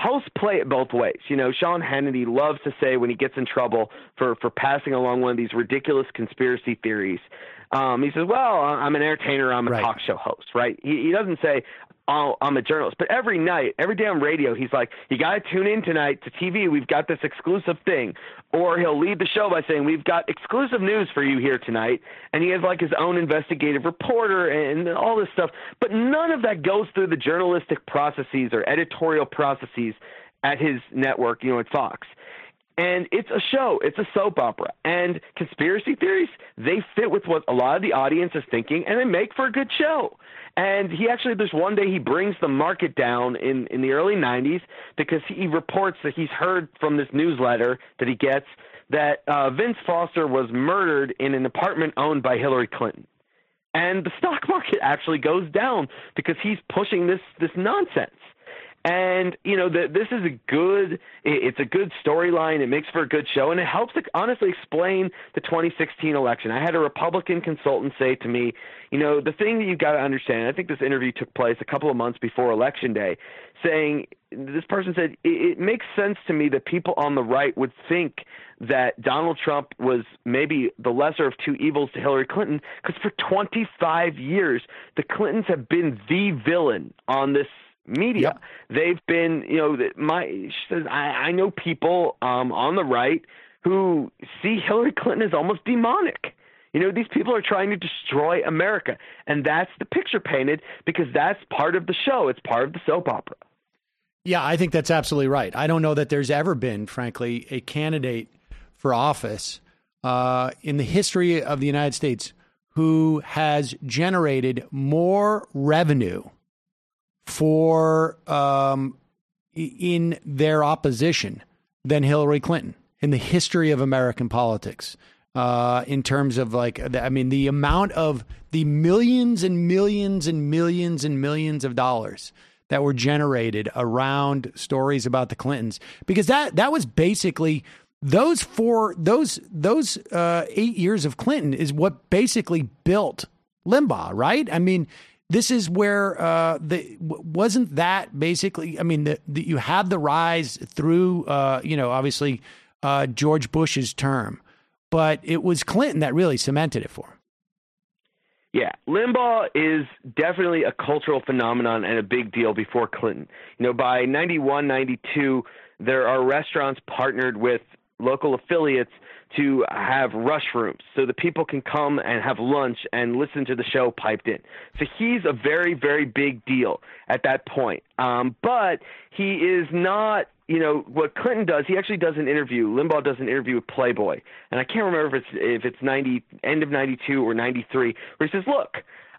hosts play it both ways. You know, Sean Hannity loves to say when he gets in trouble for, for passing along one of these ridiculous conspiracy theories, um, he says, well, I'm an entertainer, I'm a right. talk show host, right? He, he doesn't say, oh, I'm a journalist. But every night, every day on radio, he's like, you got to tune in tonight to T V. We've got this exclusive thing. Or he'll lead the show by saying, we've got exclusive news for you here tonight. And he has like his own investigative reporter and all this stuff. But none of that goes through the journalistic processes or editorial processes at his network, you know, at Fox. And it's a show. It's a soap opera. And conspiracy theories, they fit with what a lot of the audience is thinking, and they make for a good show. And he actually, there's one day he brings the market down in, in the early nineties because he reports that he's heard from this newsletter that he gets that uh, Vince Foster was murdered in an apartment owned by Hillary Clinton. And the stock market actually goes down because he's pushing this this nonsense. And, you know, the, this is a good – it's a good storyline. It makes for a good show, and it helps to honestly explain the twenty sixteen election. I had a Republican consultant say to me, you know, the thing that you've got to understand – I think this interview took place a couple of months before Election Day – saying – this person said, it, it makes sense to me that people on the right would think that Donald Trump was maybe the lesser of two evils to Hillary Clinton because for twenty-five years the Clintons have been the villain on this media. Yep. They've been, you know, my she says I, I know people um, on the right who see Hillary Clinton as almost demonic. You know, these people are trying to destroy America, and that's the picture painted because that's part of the show. It's part of the soap opera. Yeah, I think that's absolutely right. I don't know that there's ever been, frankly, a candidate for office uh, in the history of the United States who has generated more revenue for um, in their opposition than Hillary Clinton in the history of American politics. Uh, in terms of like, I mean, the amount of the millions and millions and millions and millions of dollars that were generated around stories about the Clintons, because that that was basically those four those those uh, eight years of Clinton is what basically built Limbaugh, right? I mean, this is where uh, the wasn't that basically. I mean, the, the, you had the rise through, uh, you know, obviously uh, George Bush's term, but it was Clinton that really cemented it for him. Yeah, Limbaugh is definitely a cultural phenomenon and a big deal before Clinton. You know, by ninety-one, ninety-two, there are restaurants partnered with local affiliates to have rush rooms so that people can come and have lunch and listen to the show piped in. So he's a very, very big deal at that point. Um, but he is not, you know, what Clinton does, he actually does an interview. Limbaugh does an interview with Playboy. And I can't remember if it's if it's ninety end of ninety-two or ninety-three, where he says, look,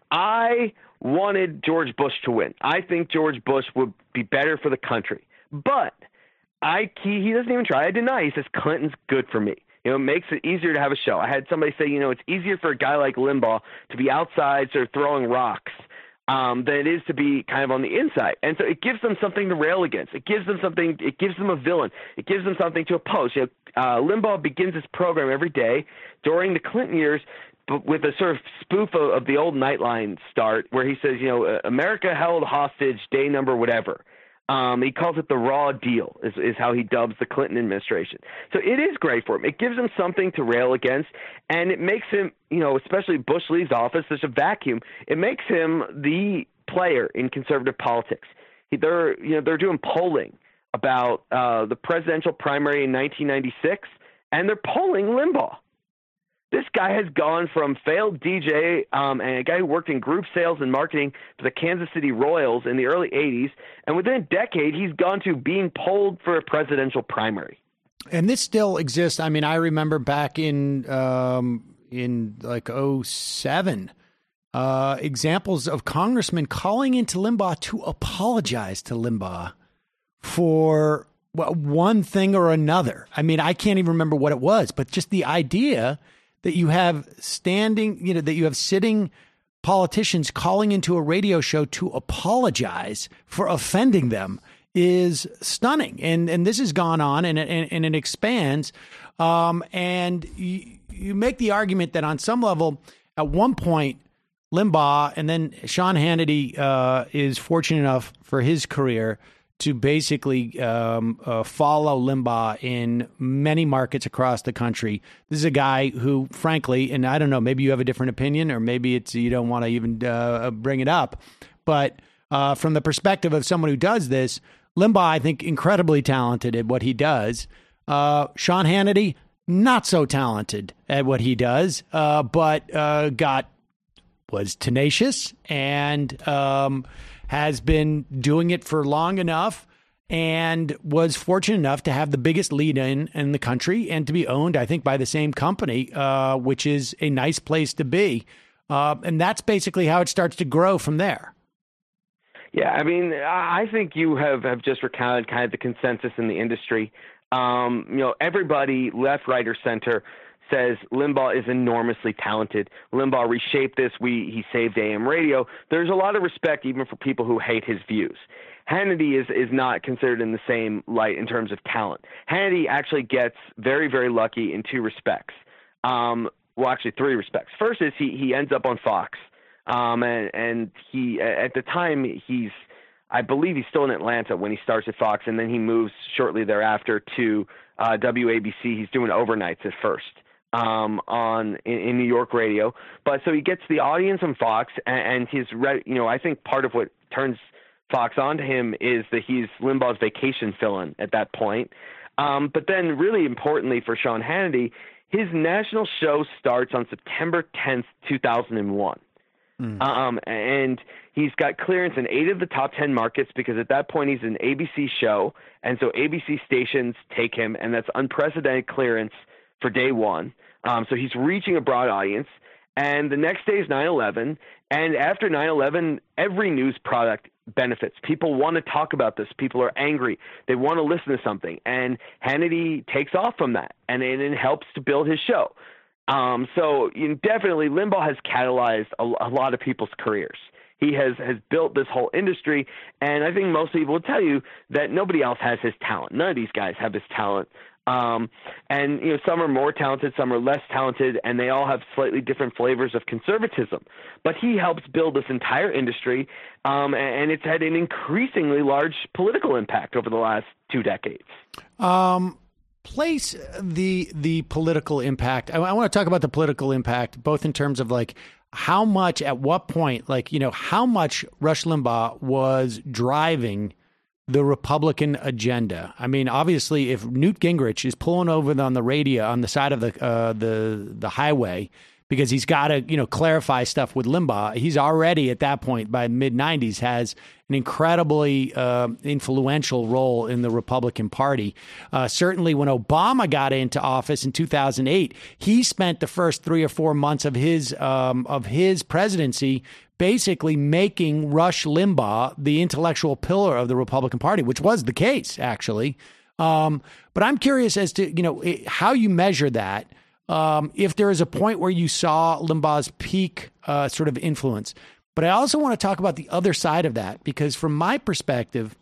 I wanted George Bush to win. I think George Bush would be better for the country. But I he, he doesn't even try. I deny. He says Clinton's good for me. You know, it makes it easier to have a show. I had somebody say, you know, it's easier for a guy like Limbaugh to be outside sort of throwing rocks um, than it is to be kind of on the inside. And so it gives them something to rail against. It gives them something. It gives them a villain. It gives them something to oppose. You know, uh, Limbaugh begins his program every day during the Clinton years but with a sort of spoof of, of the old Nightline start where he says, you know, America held hostage day number whatever. Um, he calls it the raw deal is, is how he dubs the Clinton administration. So it is great for him. It gives him something to rail against, and it makes him, you know, especially Bush leaves office, there's a vacuum. It makes him the player in conservative politics. He, they're, you know, they're doing polling about uh, the presidential primary in nineteen ninety-six, and they're polling Limbaugh. This guy has gone from failed D J um, and a guy who worked in group sales and marketing for the Kansas City Royals in the early eighties, and within a decade, he's gone to being polled for a presidential primary. And this still exists. I mean, I remember back in um, in like oh seven, uh, examples of congressmen calling into Limbaugh to apologize to Limbaugh for well, one thing or another. I mean, I can't even remember what it was, but just the idea that you have standing, you know, that you have sitting politicians calling into a radio show to apologize for offending them is stunning. And and this has gone on and, and, and it expands. Um, and you, you make the argument that on some level, at one point, Limbaugh and then Sean Hannity uh, is fortunate enough for his career to basically um, uh, follow Limbaugh in many markets across the country. This is a guy who, frankly, and I don't know, maybe you have a different opinion, or maybe it's you don't want to even uh, bring it up, but uh, from the perspective of someone who does this, Limbaugh, I think, incredibly talented at what he does. Uh, Sean Hannity, not so talented at what he does, uh, but uh, got was tenacious and um, has been doing it for long enough, and was fortunate enough to have the biggest lead in in the country and to be owned, I think, by the same company, uh, which is a nice place to be. Uh, and that's basically how it starts to grow from there. Yeah, I mean, I think you have, have just recounted kind of the consensus in the industry. Um, you know, everybody, left, right, or center, says Limbaugh is enormously talented. Limbaugh reshaped this. We he saved A M radio. There's a lot of respect even for people who hate his views. Hannity is, is not considered in the same light in terms of talent. Hannity actually gets very, very lucky in two respects. Um, well, actually three respects. First is he, he ends up on Fox. Um, and, and he, at the time, he's, I believe he's still in Atlanta when he starts at Fox, and then he moves shortly thereafter to uh, W A B C. He's doing overnights at first um, on in, in New York radio. But so he gets the audience on Fox, and, and his, you know, I think part of what turns Fox on to him is that he's Limbaugh's vacation fill-in at that point. Um, but then, really importantly for Sean Hannity, his national show starts on September tenth, two thousand one. Mm. Um, and he's got clearance in eight of the top ten markets because at that point he's an A B C show, and so A B C stations take him, and that's unprecedented clearance for day one. Um, so he's reaching a broad audience, and the next day is nine eleven, and after nine eleven, every news product benefits. People want to talk about this. People are angry. They want to listen to something, and Hannity takes off from that, and it, it helps to build his show. Um, so you know, definitely Limbaugh has catalyzed a, a lot of people's careers. He has, has built this whole industry, and I think most people will tell you that nobody else has his talent. None of these guys have his talent. Um, and you know, some are more talented, some are less talented, and they all have slightly different flavors of conservatism. But he helps build this entire industry, um, and, and it's had an increasingly large political impact over the last two decades. Um. Place the the political impact. I, I want to talk about the political impact, both in terms of like how much, at what point, like, you know, how much Rush Limbaugh was driving the Republican agenda. I mean, obviously, if Newt Gingrich is pulling over on the radio on the side of the uh, the the highway because he's got to, you know, clarify stuff with Limbaugh, he's already at that point by mid nineties has an incredibly uh, influential role in the Republican Party. Uh, certainly when Obama got into office in two thousand eight, he spent the first three or four months of his um, of his presidency basically making Rush Limbaugh the intellectual pillar of the Republican Party, which was the case, actually. Um, but I'm curious as to, you know, how you measure that. Um, if there is a point where you saw Limbaugh's peak uh, sort of influence. But I also want to talk about the other side of that, because from my perspective,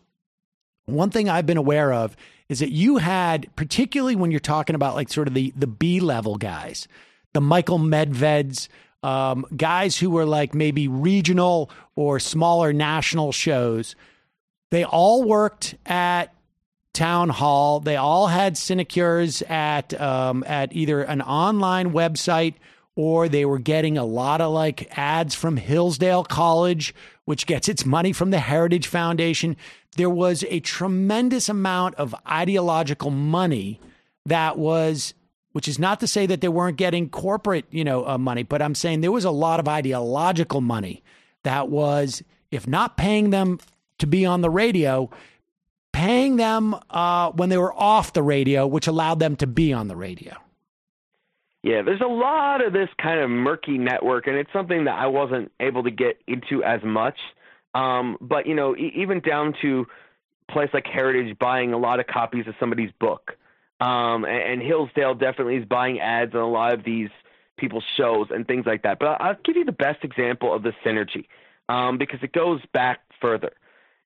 one thing I've been aware of is that you had, particularly when you're talking about like sort of the, the B-level guys, the Michael Medveds, um, guys who were like maybe regional or smaller national shows, they all worked at Town Hall. They all had sinecures at um, at either an online website, or they were getting a lot of like ads from Hillsdale College, which gets its money from the Heritage Foundation. There was a tremendous amount of ideological money that was, which is not to say that they weren't getting corporate, you know, uh, money, but I'm saying there was a lot of ideological money that was, if not paying them to be on the radio, paying them uh, when they were off the radio, which allowed them to be on the radio. Yeah, there's a lot of this kind of murky network, and it's something that I wasn't able to get into as much. Um, but, you know, e- even down to a place like Heritage buying a lot of copies of somebody's book. Um, and, and Hillsdale definitely is buying ads on a lot of these people's shows and things like that. But I'll give you the best example of the synergy um, because it goes back further.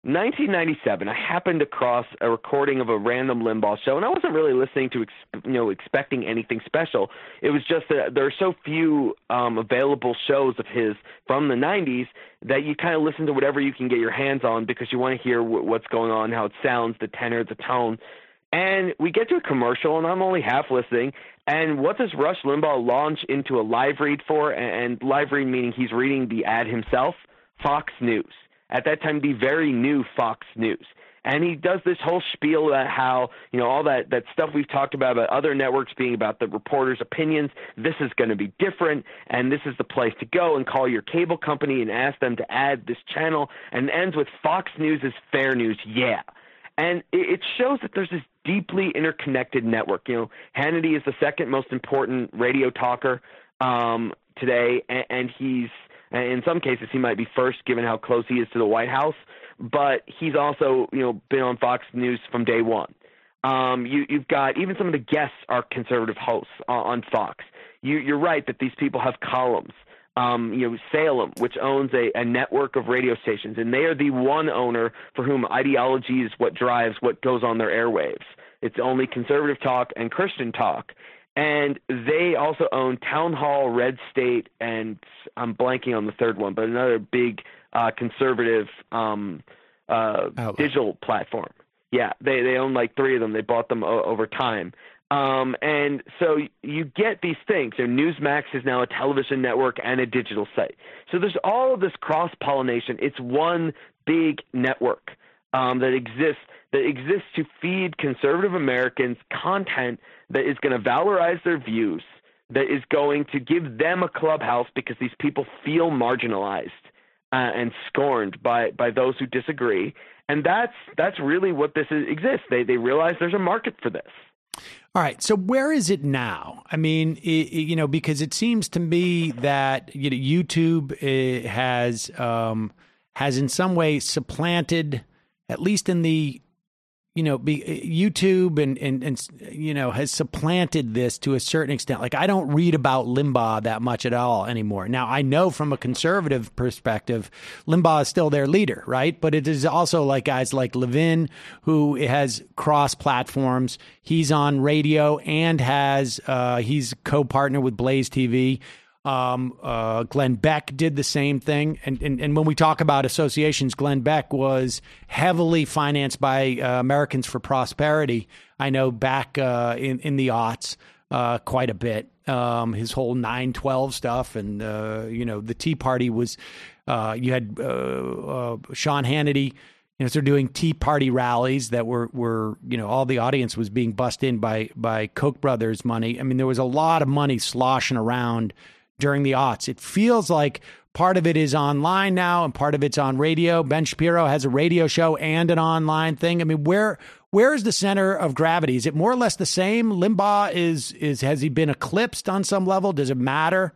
nineteen ninety-seven, I happened across a recording of a random Limbaugh show, and I wasn't really listening to, you know, expecting anything special. It was just that there are so few um, available shows of his from the nineties that you kind of listen to whatever you can get your hands on because you want to hear w- what's going on, how it sounds, the tenor, the tone. And we get to a commercial, and I'm only half listening. And what does Rush Limbaugh launch into a live read for? And live read meaning he's reading the ad himself? Fox News. At that time, the very new Fox News. And he does this whole spiel about how, you know, all that, that stuff we've talked about, about other networks being about the reporters' opinions. This is going to be different, and this is the place to go and call your cable company and ask them to add this channel. And ends with Fox News is fair news, yeah. And it shows that there's this deeply interconnected network. You know, Hannity is the second most important radio talker um, today, and, and he's – in some cases, he might be first, given how close he is to the White House. But he's also, you know, been on Fox News from day one. Um, you, you've got even some of the guests are conservative hosts on, on Fox. You, you're right that these people have columns. Um, you know, Salem, which owns a, a network of radio stations, and they are the one owner for whom ideology is what drives what goes on their airwaves. It's only conservative talk and Christian talk. And they also own Town Hall, Red State, and I'm blanking on the third one, but another big uh, conservative um, uh, digital platform. Yeah, they, they own like three of them. They bought them o- over time. Um, and so you get these things. So Newsmax is now a television network and a digital site. So there's all of this cross-pollination. It's one big network um, that exists that exists to feed conservative Americans content that is going to valorize their views, that is going to give them a clubhouse because these people feel marginalized uh, and scorned by, by those who disagree. And that's that's really what this is, exists. They they realize there's a market for this. All right. So where is it now? I mean, it, you know, because it seems to me that you know, YouTube uh, has um, has in some way supplanted, at least in the you know, be, YouTube and, and, and, you know, has supplanted this to a certain extent. Like, I don't read about Limbaugh that much at all anymore. Now, I know from a conservative perspective, Limbaugh is still their leader, right? But it is also like guys like Levin, who has cross platforms. He's on radio and has, uh, he's co-partner with Blaze T V. Um, uh, Glenn Beck did the same thing. And, and, and when we talk about associations, Glenn Beck was heavily financed by uh, Americans for Prosperity. I know back uh, in, in the aughts uh, quite a bit. Um, his whole nine twelve stuff. And, uh, you know, the Tea Party was, uh, you had uh, uh, Sean Hannity. You know, so they're doing Tea Party rallies that were, were, you know, all the audience was being bussed in by, by Koch brothers money. I mean, there was a lot of money sloshing around during the aughts. It feels like part of it is online now and part of it's on radio. Ben Shapiro has a radio show and an online thing. I mean, where where is the center of gravity? Is it more or less the same? Limbaugh is is has he been eclipsed on some level? Does it matter?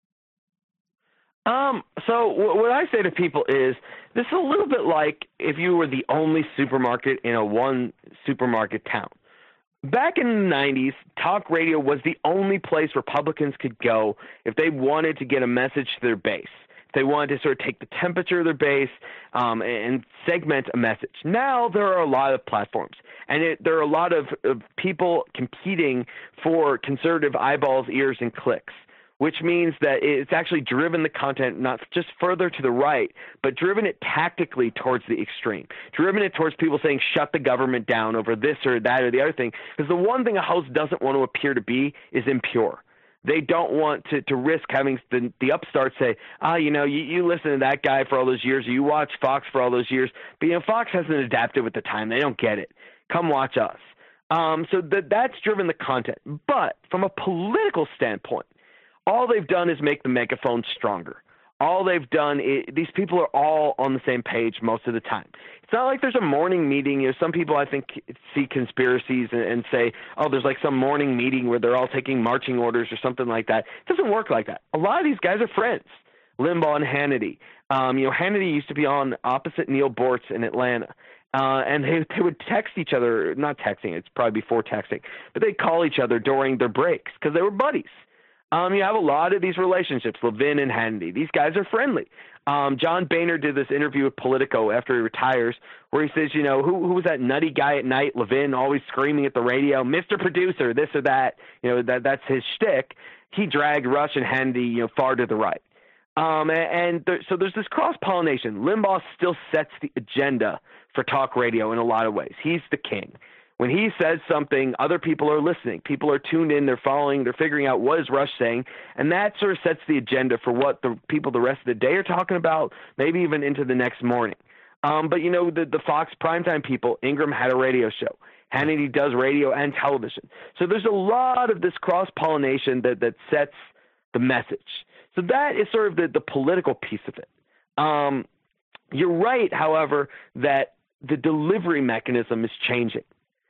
Um. So w- what I say to people is this is a little bit like if you were the only supermarket in a one supermarket town. Back in the nineties, talk radio was the only place Republicans could go if they wanted to get a message to their base. If they wanted to sort of take the temperature of their base um, and segment a message. Now there are a lot of platforms, and it, there are a lot of, of people competing for conservative eyeballs, ears, and clicks, which means that it's actually driven the content not just further to the right, but driven it tactically towards the extreme, driven it towards people saying shut the government down over this or that or the other thing. Because the one thing a host doesn't want to appear to be is impure. They don't want to, to risk having the, the upstart say, ah, you know, you, you listen to that guy for all those years, or you watch Fox for all those years, but, you know, Fox hasn't adapted with the time. They don't get it. Come watch us. Um, so that that's driven the content. But from a political standpoint, all they've done is make the megaphone stronger. All they've done is these people are all on the same page most of the time. It's not like there's a morning meeting. You know, some people I think see conspiracies and, and say, oh, there's like some morning meeting where they're all taking marching orders or something like that. It doesn't work like that. A lot of these guys are friends. Limbaugh and Hannity. Um, you know, Hannity used to be on opposite Neil Bortz in Atlanta. Uh, and they they would text each other, not texting, it's probably before texting, but they'd call each other during their breaks because they were buddies. Um, you have a lot of these relationships, Levin and Hannity. These guys are friendly. Um, John Boehner did this interview with Politico after he retires, where he says, you know, who who was that nutty guy at night, Levin, always screaming at the radio, Mister Producer, this or that. You know, that that's his shtick. He dragged Rush and Hannity, you know, far to the right. Um, and and there, so there's this cross-pollination. Limbaugh still sets the agenda for talk radio in a lot of ways. He's the king. When he says something, other people are listening. People are tuned in. They're following. They're figuring out what is Rush saying. And that sort of sets the agenda for what the people the rest of the day are talking about, maybe even into the next morning. Um, but, you know, the, the Fox primetime people, Ingram had a radio show. Hannity does radio and television. So there's a lot of this cross-pollination that, that sets the message. So that is sort of the, the political piece of it. Um, you're right, however, that the delivery mechanism is changing.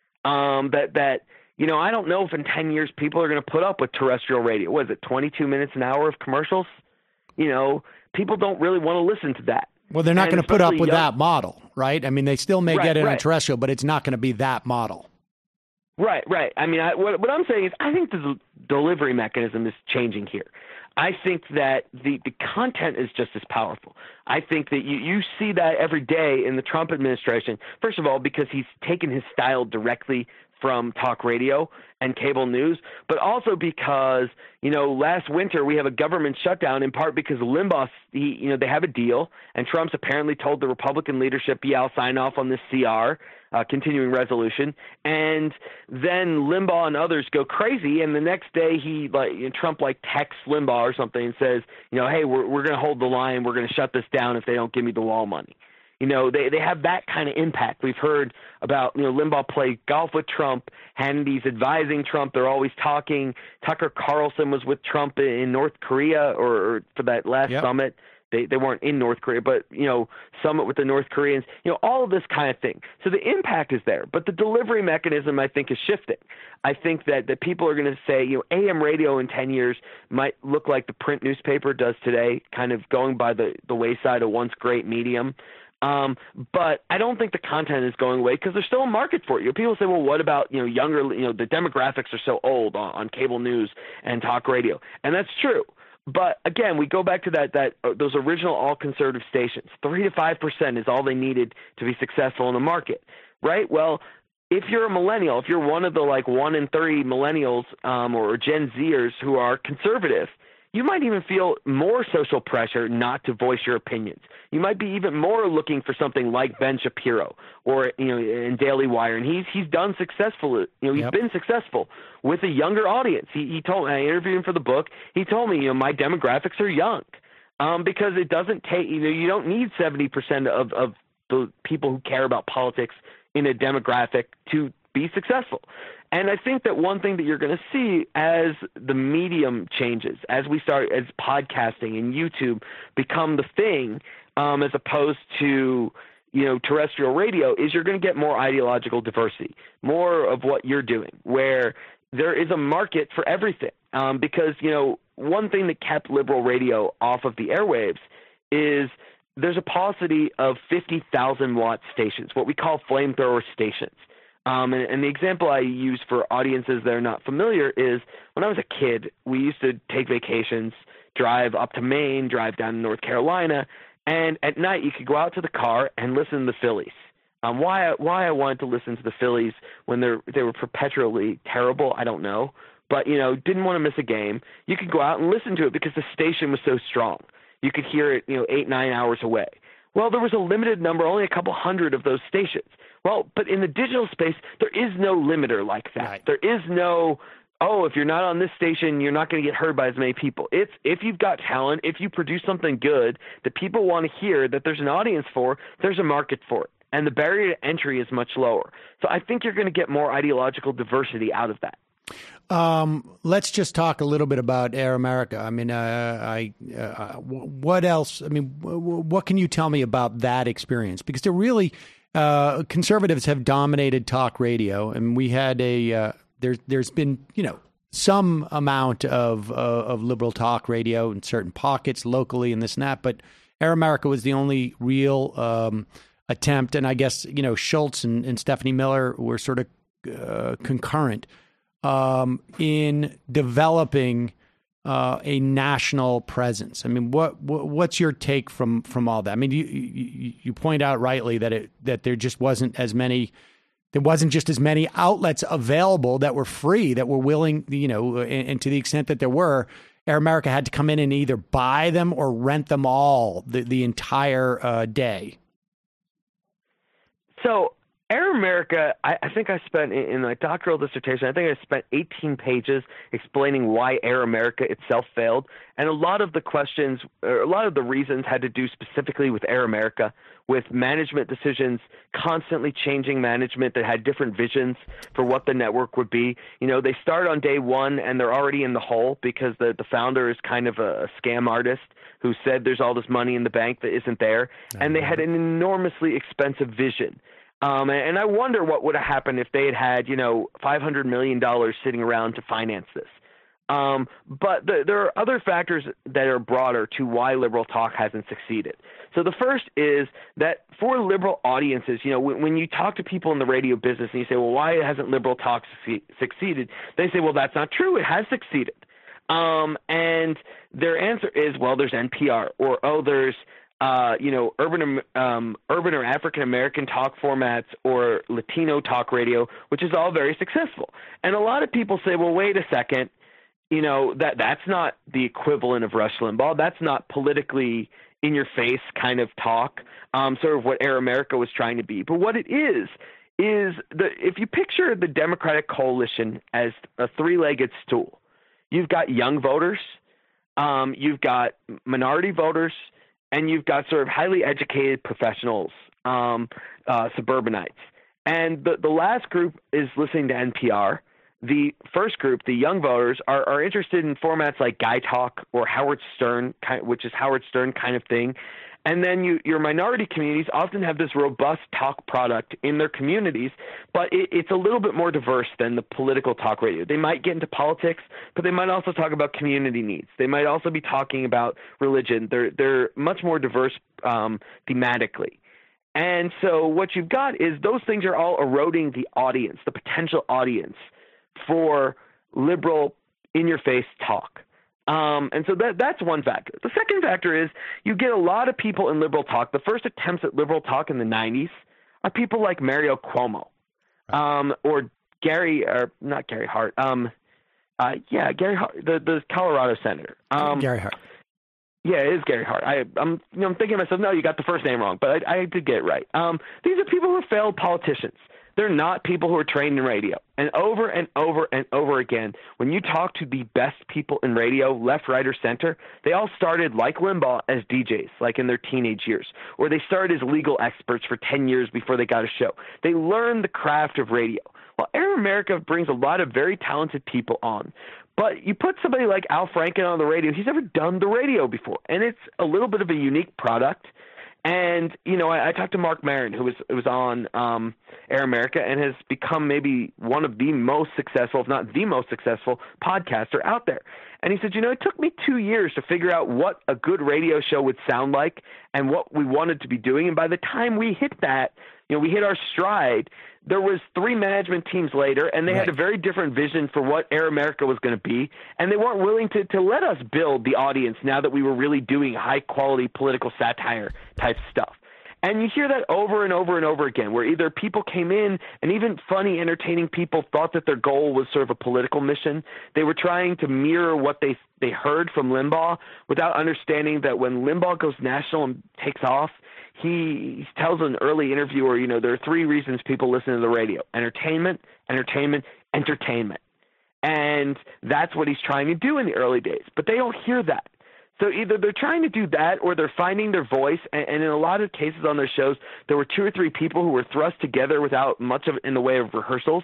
Um, that, that, you know, I don't know if in ten years people are going to put up with terrestrial radio. What is it, twenty-two minutes an hour of commercials? You know, people don't really want to listen to that. Well, they're not going to put up with young, that model, right? I mean, they still may right, get it right. on terrestrial, but it's not going to be that model. Right, right. I mean, I, what, what I'm saying is I think the delivery mechanism is changing here. I think that the, the content is just as powerful. I think that you, you see that every day in the Trump administration, first of all, because he's taken his style directly from talk radio and cable news, but also because, you know, last winter we have a government shutdown in part because Limbaugh, he, you know, they have a deal, and Trump's apparently told the Republican leadership, yeah, I'll sign off on this C R, uh, continuing resolution, and then Limbaugh and others go crazy, and the next day he, like, you know, Trump, like, texts Limbaugh or something and says, you know, hey, we're we're going to hold the line, we're going to shut this down if they don't give me the wall money. You know, they, they have that kind of impact. We've heard about, you know, Limbaugh play golf with Trump. Hannity's advising Trump. They're always talking. Tucker Carlson was with Trump in North Korea or, or for that last yep. summit. They they weren't in North Korea, but, you know, summit with the North Koreans. You know, all of this kind of thing. So the impact is there. But the delivery mechanism, I think, is shifting. I think that, that people are going to say, you know, A M radio in ten years might look like the print newspaper does today, kind of going by the, the wayside of once great medium. Um, but I don't think the content is going away because there's still a market for it. You know, people say, well, what about, you know, younger, you know, the demographics are so old on, on cable news and talk radio. And that's true. But again, we go back to that, that uh, those original all conservative stations. Three to five percent is all they needed to be successful in the market, right? Well, if you're a millennial, if you're one of the like one in thirty millennials um, or Gen Zers who are conservative, you might even feel more social pressure not to voice your opinions. You might be even more looking for something like Ben Shapiro or, you know, in Daily Wire, and he's he's done successful. You know, he's Yep. been successful with a younger audience. He he told I interviewed him for the book. He told me, you know, my demographics are young, um, because it doesn't take, you know, you don't need seventy percent of of the people who care about politics in a demographic to be successful. And I think that one thing that you're going to see as the medium changes, as we start, as podcasting and YouTube become the thing, um, as opposed to, you know, terrestrial radio, is you're going to get more ideological diversity, more of what you're doing, where there is a market for everything. Um, because, you know, one thing that kept liberal radio off of the airwaves is there's a paucity of fifty thousand watt stations, what we call flamethrower stations. Um, and, and the example I use for audiences that are not familiar is when I was a kid, we used to take vacations, drive up to Maine, drive down to North Carolina, and at night you could go out to the car and listen to the Phillies. Um, why why I wanted to listen to the Phillies when they're they were perpetually terrible, I don't know. But, you know, didn't want to miss a game. You could go out and listen to it because the station was so strong. You could hear it, you know, eight, nine hours away. Well, there was a limited number, only a couple hundred of those stations. Well, but in the digital space, there is no limiter like that. Right. There is no, oh, if you're not on this station, you're not going to get heard by as many people. It's if you've got talent, if you produce something good that people want to hear, that there's an audience for, there's a market for it. And the barrier to entry is much lower. So I think you're going to get more ideological diversity out of that. Um, let's just talk a little bit about Air America. I mean, uh, I, uh, what else? I mean, what can you tell me about that experience? Because they're really, uh, conservatives have dominated talk radio, and we had a, uh, there's, there's been, you know, some amount of, uh, of liberal talk radio in certain pockets locally and this and that, but Air America was the only real, um, attempt. And I guess, you know, Schultz and, and Stephanie Miller were sort of, uh, concurrent Um, in developing uh, a national presence. I mean, what, what what's your take from from all that? I mean, you, you you point out rightly that it that there just wasn't as many. There wasn't just as many outlets available that were free, that were willing, you know, and, and to the extent that there were, Air America had to come in and either buy them or rent them all the, the entire uh, day. So Air America, I, I think I spent in, in my doctoral dissertation, I think I spent eighteen pages explaining why Air America itself failed. And a lot of the questions, or a lot of the reasons had to do specifically with Air America, with management decisions, constantly changing management that had different visions for what the network would be. You know, they start on day one and they're already in the hole because the, the founder is kind of a, a scam artist who said there's all this money in the bank that isn't there. And they had an enormously expensive vision. Um, and I wonder what would have happened if they had had, you know, five hundred million dollars sitting around to finance this. Um, but the, there are other factors that are broader to why liberal talk hasn't succeeded. So the first is that for liberal audiences, you know, when, when you talk to people in the radio business and you say, well, why hasn't liberal talk su- succeeded? They say, well, that's not true. It has succeeded. Um, and their answer is, well, there's N P R, or, oh, there's Uh, you know, urban, um, urban or African American talk formats, or Latino talk radio, which is all very successful. And a lot of people say, well, wait a second, you know, that that's not the equivalent of Rush Limbaugh. That's not politically in your face kind of talk, um, sort of what Air America was trying to be. But what it is, is the if you picture the Democratic coalition as a three-legged stool, you've got young voters, um, you've got minority voters, and you've got sort of highly educated professionals, um, uh, suburbanites. And the, the last group is listening to N P R. The first group, the young voters, are, are interested in formats like Guy Talk or Howard Stern, which is Howard Stern kind of thing. And then you, your minority communities often have this robust talk product in their communities, but it, it's a little bit more diverse than the political talk radio. They might get into politics, but they might also talk about community needs. They might also be talking about religion. They're, they're much more diverse um, thematically. And so what you've got is those things are all eroding the audience, the potential audience for liberal, in-your-face talk. Um, and so that that's one factor. The second factor is you get a lot of people in liberal talk. The first attempts at liberal talk in the nineties are people like Mario Cuomo, um, or Gary, or not Gary Hart. Um, uh, yeah, Gary Hart, the, the Colorado senator. Um, Gary Hart. Yeah, it is Gary Hart. I, I'm, you know, I'm thinking to myself, no, you got the first name wrong, but I, I did get it right. Um, these are people who are failed politicians. They're not people who are trained in radio. And over and over and over again, when you talk to the best people in radio, left, right, or center, they all started, like Limbaugh, as D Js, like in their teenage years. Or they started as legal experts for ten years before they got a show. They learned the craft of radio. Well, Air America brings a lot of very talented people on. But you put somebody like Al Franken on the radio, he's never done the radio before. And it's a little bit of a unique product. And, you know, I, I talked to Mark Maron, who was who was on um, Air America and has become maybe one of the most successful, if not the most successful, podcaster out there. And he said, you know, it took me two years to figure out what a good radio show would sound like and what we wanted to be doing. And by the time we hit that, you know, we hit our stride, there was three management teams later, and they right. had a very different vision for what Air America was going to be, and they weren't willing to, to let us build the audience now that we were really doing high-quality political satire type stuff. And you hear that over and over and over again, where either people came in and even funny, entertaining people thought that their goal was sort of a political mission. They were trying to mirror what they they heard from Limbaugh without understanding that when Limbaugh goes national and takes off, he tells an early interviewer, you know, there are three reasons people listen to the radio: entertainment, entertainment, entertainment. And that's what he's trying to do in the early days. But they don't hear that. So either they're trying to do that or they're finding their voice. And, and in a lot of cases on their shows, there were two or three people who were thrust together without much of in the way of rehearsals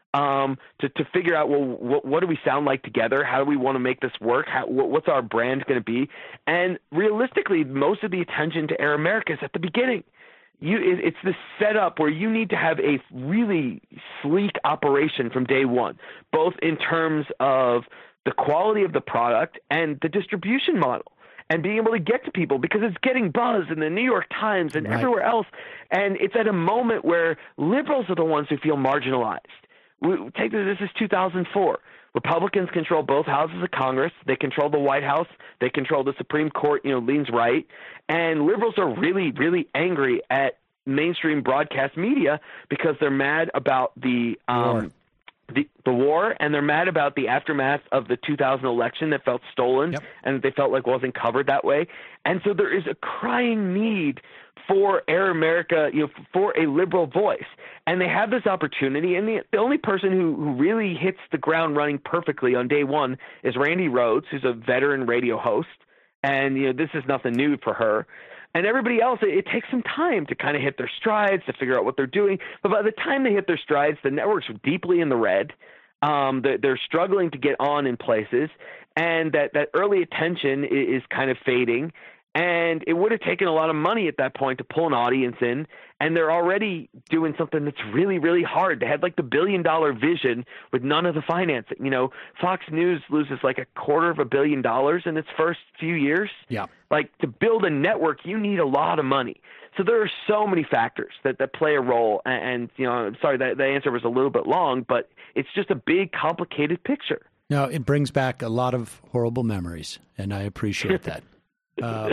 um, to, to figure out, well, what, what do we sound like together? How do we want to make this work? How, what, what's our brand going to be? And realistically, most of the attention to Air America is at the beginning. You, it, it's this setup where you need to have a really sleek operation from day one, both in terms of the quality of the product and the distribution model and being able to get to people because it's getting buzz in the New York Times and right. everywhere else. And it's at a moment where liberals are the ones who feel marginalized. We, take this, this is two thousand four. Republicans control both houses of Congress. They control the White House. They control the Supreme Court, you know, leans right. And liberals are really, really angry at mainstream broadcast media because they're mad about the um, the, the war, and they're mad about the aftermath of the two thousand election that felt stolen yep. and they felt like wasn't covered that way. And so there is a crying need for Air America, you know, for a liberal voice. And they have this opportunity, and the, the only person who, who really hits the ground running perfectly on day one is Randy Rhodes, who's a veteran radio host. And, you know, this is nothing new for her. And everybody else, it, it takes some time to kind of hit their strides, to figure out what they're doing. But by the time they hit their strides, the network's deeply in the red. Um, they're, they're struggling to get on in places, and that, that early attention is, is kind of fading. And it would have taken a lot of money at that point to pull an audience in, and they're already doing something that's really, really hard. They had like the billion dollar vision with none of the financing. You know, Fox News loses like a quarter of a billion dollars in its first few years. Yeah. Like, to build a network, you need a lot of money. So there are so many factors that, that play a role. And, and, you know, I'm sorry that the answer was a little bit long, but it's just a big, complicated picture. No, it brings back a lot of horrible memories, and I appreciate that. Uh,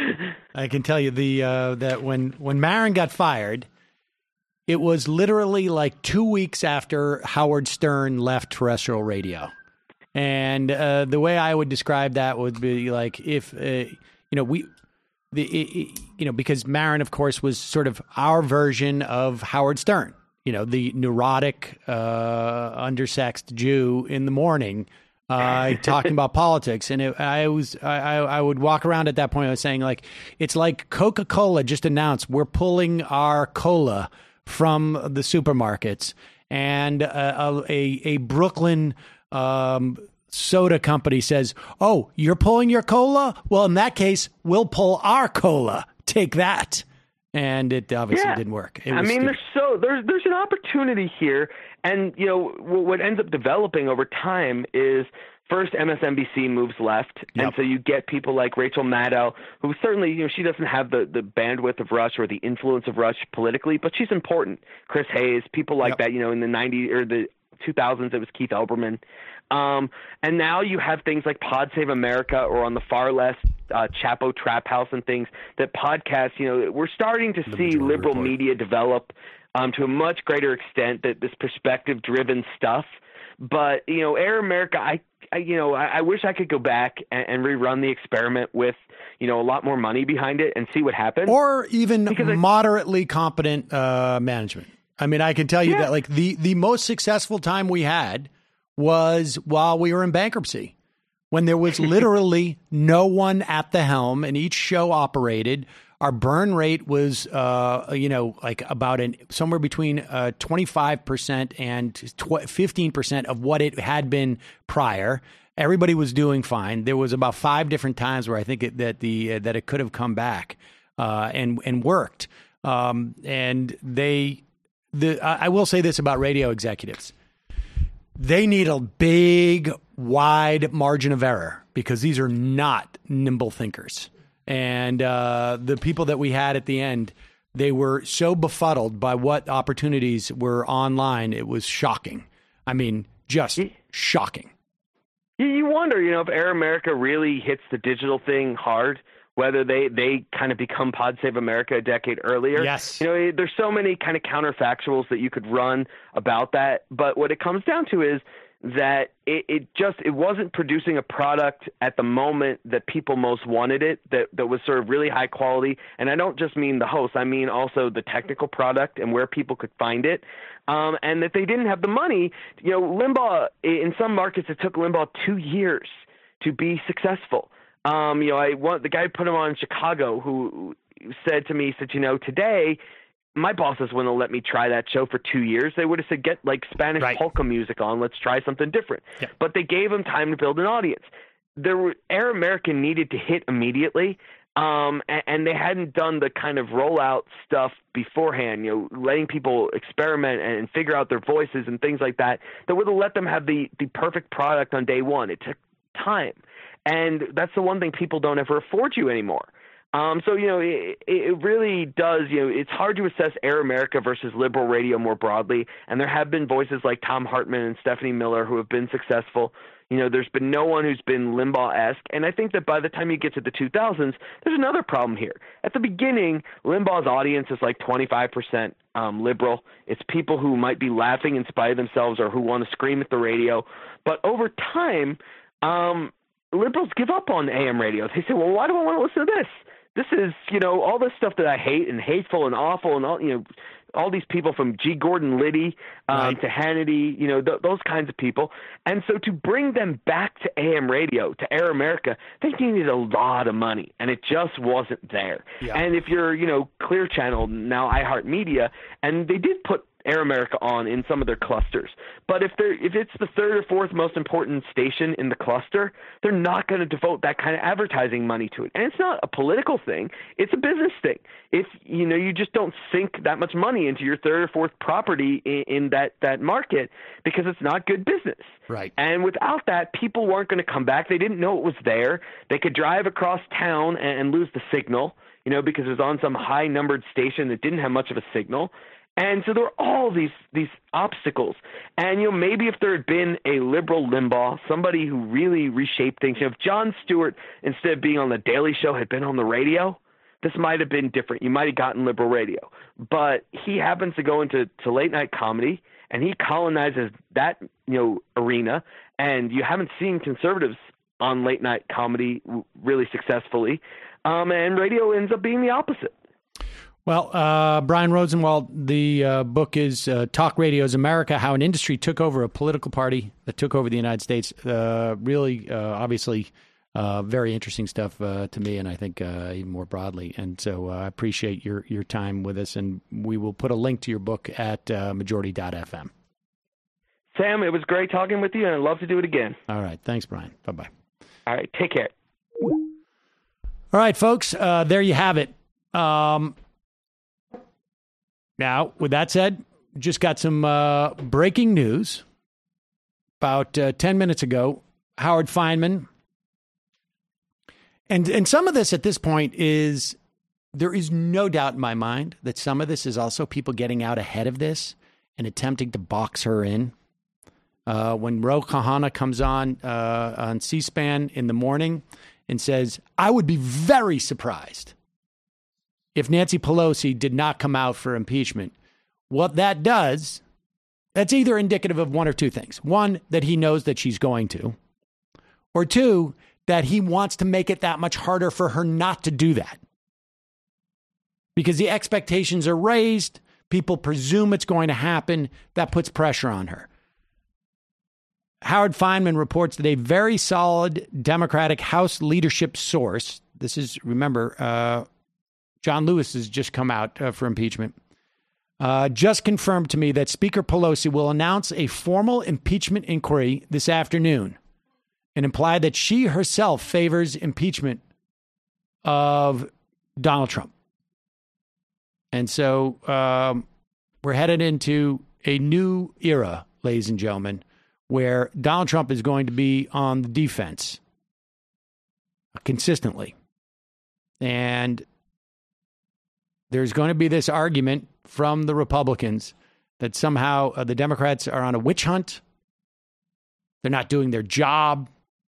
I can tell you the uh, that when when Maron got fired, it was literally like two weeks after Howard Stern left terrestrial radio, and uh, the way I would describe that would be like if uh, you know we the it, you know because Maron, of course, was sort of our version of Howard Stern, you know, the neurotic, uh, undersexed Jew in the morning. Uh, talking about politics, and it, I was I, I would walk around at that point. I was saying, like, it's like Coca-Cola just announced we're pulling our cola from the supermarkets, and uh, a a Brooklyn um, soda company says, "Oh, you're pulling your cola? Well, in that case, we'll pull our cola. Take that." And it obviously yeah. didn't work. It I was mean, stupid. there's so there's there's an opportunity here, and you know what ends up developing over time is first M S N B C moves left, yep. and so you get people like Rachel Maddow, who certainly, you know, she doesn't have the, the bandwidth of Rush or the influence of Rush politically, but she's important. Chris Hayes, people like yep. that, you know, in the nineties or the two thousands, it was Keith Elberman. Um, and now you have things like Pod Save America, or on the far left, uh, Chapo Trap House and things that podcasts, you know, we're starting to the see liberal report. media develop um, to a much greater extent, that this perspective-driven stuff. But, you know, Air America, I, I you know, I, I wish I could go back and, and rerun the experiment with, you know, a lot more money behind it and see what happens. Or even because moderately I, competent uh, management. I mean, I can tell you yeah. that, like, the, the most successful time we had was while we were in bankruptcy, when there was literally no one at the helm and each show operated. Our burn rate was, uh, you know, like about an somewhere between uh, twenty-five percent and fifteen percent of what it had been prior. Everybody was doing fine. There was about five different times where I think it, that the uh, that it could have come back uh, and and worked. Um, and they, the I will say this about radio executives. They need a big, wide margin of error, because these are not nimble thinkers. And uh, the people that we had at the end, they were so befuddled by what opportunities were online. It was shocking. I mean, just shocking. You wonder, you know, if Air America really hits the digital thing hard, whether they, they kind of become Pod Save America a decade earlier. Yes. You know, there's so many kind of counterfactuals that you could run about that. But what it comes down to is that it, it just it wasn't producing a product at the moment that people most wanted it, that, that was sort of really high quality. And I don't just mean the host. I mean also the technical product and where people could find it. Um, and that they didn't have the money. You know, Limbaugh, in some markets, it took Limbaugh two years to be successful. Um, you know, I want the guy who put him on in Chicago, who said to me, he said, you know, today my bosses wouldn't have let me try that show for two years. They would have said, get like Spanish right. polka music on. Let's try something different. Yeah. But they gave him time to build an audience. There were Air America needed to hit immediately. Um, and, and they hadn't done the kind of rollout stuff beforehand, you know, letting people experiment and figure out their voices and things like that, that would have let them have the, the perfect product on day one. It took time. And that's the one thing people don't ever afford you anymore. Um, so, you know, it, it really does, you know, it's hard to assess Air America versus liberal radio more broadly. And there have been voices like Tom Hartman and Stephanie Miller who have been successful. You know, there's been no one who's been Limbaugh-esque. And I think that by the time you get to the two thousands, there's another problem here. At the beginning, Limbaugh's audience is like twenty-five percent um, liberal. It's people who might be laughing in spite of themselves or who want to scream at the radio. But over time, um, liberals give up on A M radio. They say, well, why do I want to listen to this? This is, you know, all this stuff that I hate and hateful and awful and all, you know, all these people from G. Gordon Liddy um, right. to Hannity, you know, th- those kinds of people. And so to bring them back to A M radio, to Air America, they needed a lot of money, and it just wasn't there. Yeah. And if you're, you know, Clear Channel, now iHeartMedia, and they did put Air America on in some of their clusters. But if they're if it's the third or fourth most important station in the cluster, they're not going to devote that kind of advertising money to it. And it's not a political thing; it's a business thing. If you know you just don't sink that much money into your third or fourth property in, in that that market because it's not good business. Right. And without that, people weren't going to come back. They didn't know it was there. They could drive across town and, and lose the signal, you know, because it was on some high numbered station that didn't have much of a signal. And so there were all these these obstacles. And, you know, maybe if there had been a liberal Limbaugh, somebody who really reshaped things, you know, if Jon Stewart, instead of being on the Daily Show, had been on the radio, this might have been different. You might have gotten liberal radio. But he happens to go into to late night comedy, and he colonizes that, you know, arena. And you haven't seen conservatives on late night comedy really successfully. Um, and radio ends up being the opposite. Well, uh, Brian Rosenwald, the uh, book is uh, Talk Radio's America, How an Industry Took Over a Political Party That Took Over the United States. Uh, really, uh, obviously, uh, very interesting stuff uh, to me, and I think uh, even more broadly. And so uh, I appreciate your, your time with us, and we will put a link to your book at uh, majority dot f m. Sam, it was great talking with you, and I'd love to do it again. All right. Thanks, Brian. Bye-bye. All right. Take care. All right, folks. Uh, there you have it. Um, now, with that said, just got some uh, breaking news. About uh, ten minutes ago, Howard Fineman. And, and some of this at this point is, there is no doubt in my mind that some of this is also people getting out ahead of this and attempting to box her in. Uh, when Ro Khanna comes on uh, on C-SPAN in the morning and says, I would be very surprised if Nancy Pelosi did not come out for impeachment. What that does, that's either indicative of one or two things. One, that he knows that she's going to. Or two, that he wants to make it that much harder for her not to do that. Because the expectations are raised, people presume it's going to happen, that puts pressure on her. Howard Fineman reports that a very solid Democratic House leadership source, this is, remember, uh, John Lewis has just come out uh, for impeachment, uh, just confirmed to me that Speaker Pelosi will announce a formal impeachment inquiry this afternoon and imply that she herself favors impeachment of Donald Trump. And so um, we're headed into a new era, ladies and gentlemen, where Donald Trump is going to be on the defense consistently. And there's going to be this argument from the Republicans that somehow uh, the Democrats are on a witch hunt. They're not doing their job.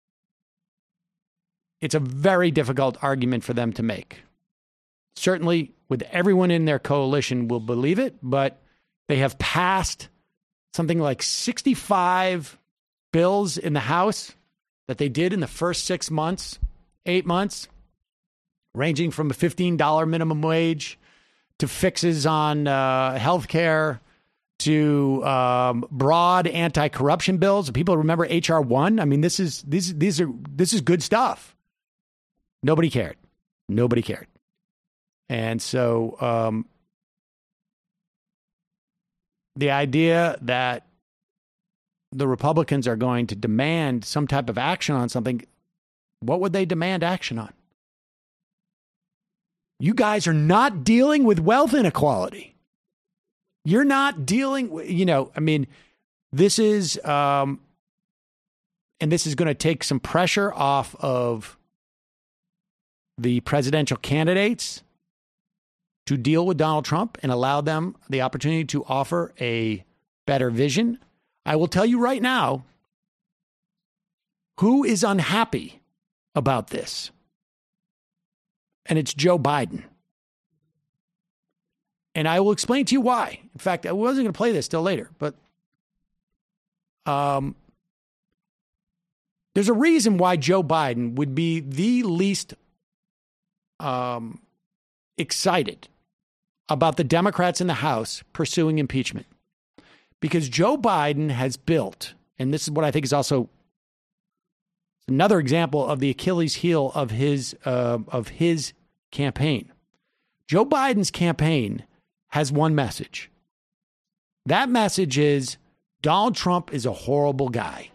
It's a very difficult argument for them to make. Certainly, with everyone in their coalition will believe it, but they have passed something like sixty-five bills in the House that they did in the first six months, eight months, ranging from a fifteen dollars minimum wage to fixes on uh, health care to um, broad anti-corruption bills. People remember H R one? I mean, this is these these are this is good stuff. Nobody cared. Nobody cared. And so um, the idea that the Republicans are going to demand some type of action on something, what would they demand action on? You guys are not dealing with wealth inequality. You're not dealing with, you know, I mean, this is, um, and this is going to take some pressure off of the presidential candidates to deal with Donald Trump and allow them the opportunity to offer a better vision. I will tell you right now who is unhappy about this. And it's Joe Biden. And I will explain to you why. In fact, I wasn't going to play this till later, but um, there's a reason why Joe Biden would be the least um, excited about the Democrats in the House pursuing impeachment. Because Joe Biden has built, and this is what I think is also another example of the Achilles heel of his uh, of his campaign. Joe Biden's campaign has one message. That message is Donald Trump is a horrible guy.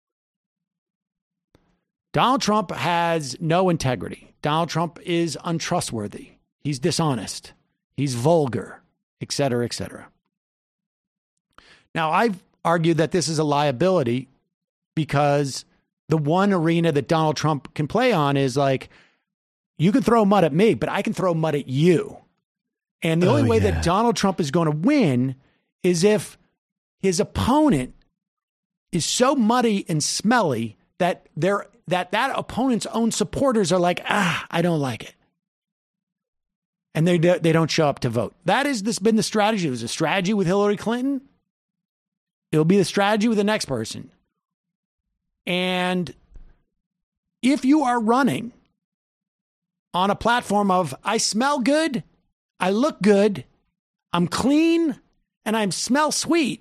Donald Trump has no integrity. Donald Trump is untrustworthy. He's dishonest. He's vulgar, et cetera, et cetera. Now, I've argued that this is a liability because the one arena that Donald Trump can play on is like, you can throw mud at me, but I can throw mud at you. And the oh, only way yeah. that Donald Trump is going to win is if his opponent is so muddy and smelly that they're, that that opponent's own supporters are like, ah, I don't like it. And they they don't show up to vote. That has this been the strategy. It was a strategy with Hillary Clinton. It'll be the strategy with the next person. And if you are running on a platform of, I smell good, I look good, I'm clean, and I smell sweet,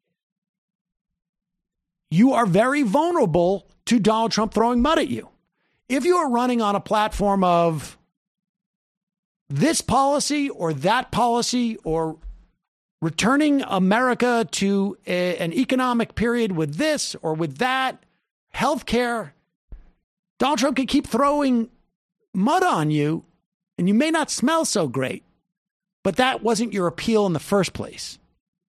you are very vulnerable to Donald Trump throwing mud at you. If you are running on a platform of this policy or that policy or returning America to a, an economic period with this or with that, healthcare, Donald Trump can keep throwing mud on you and you may not smell so great, but that wasn't your appeal in the first place.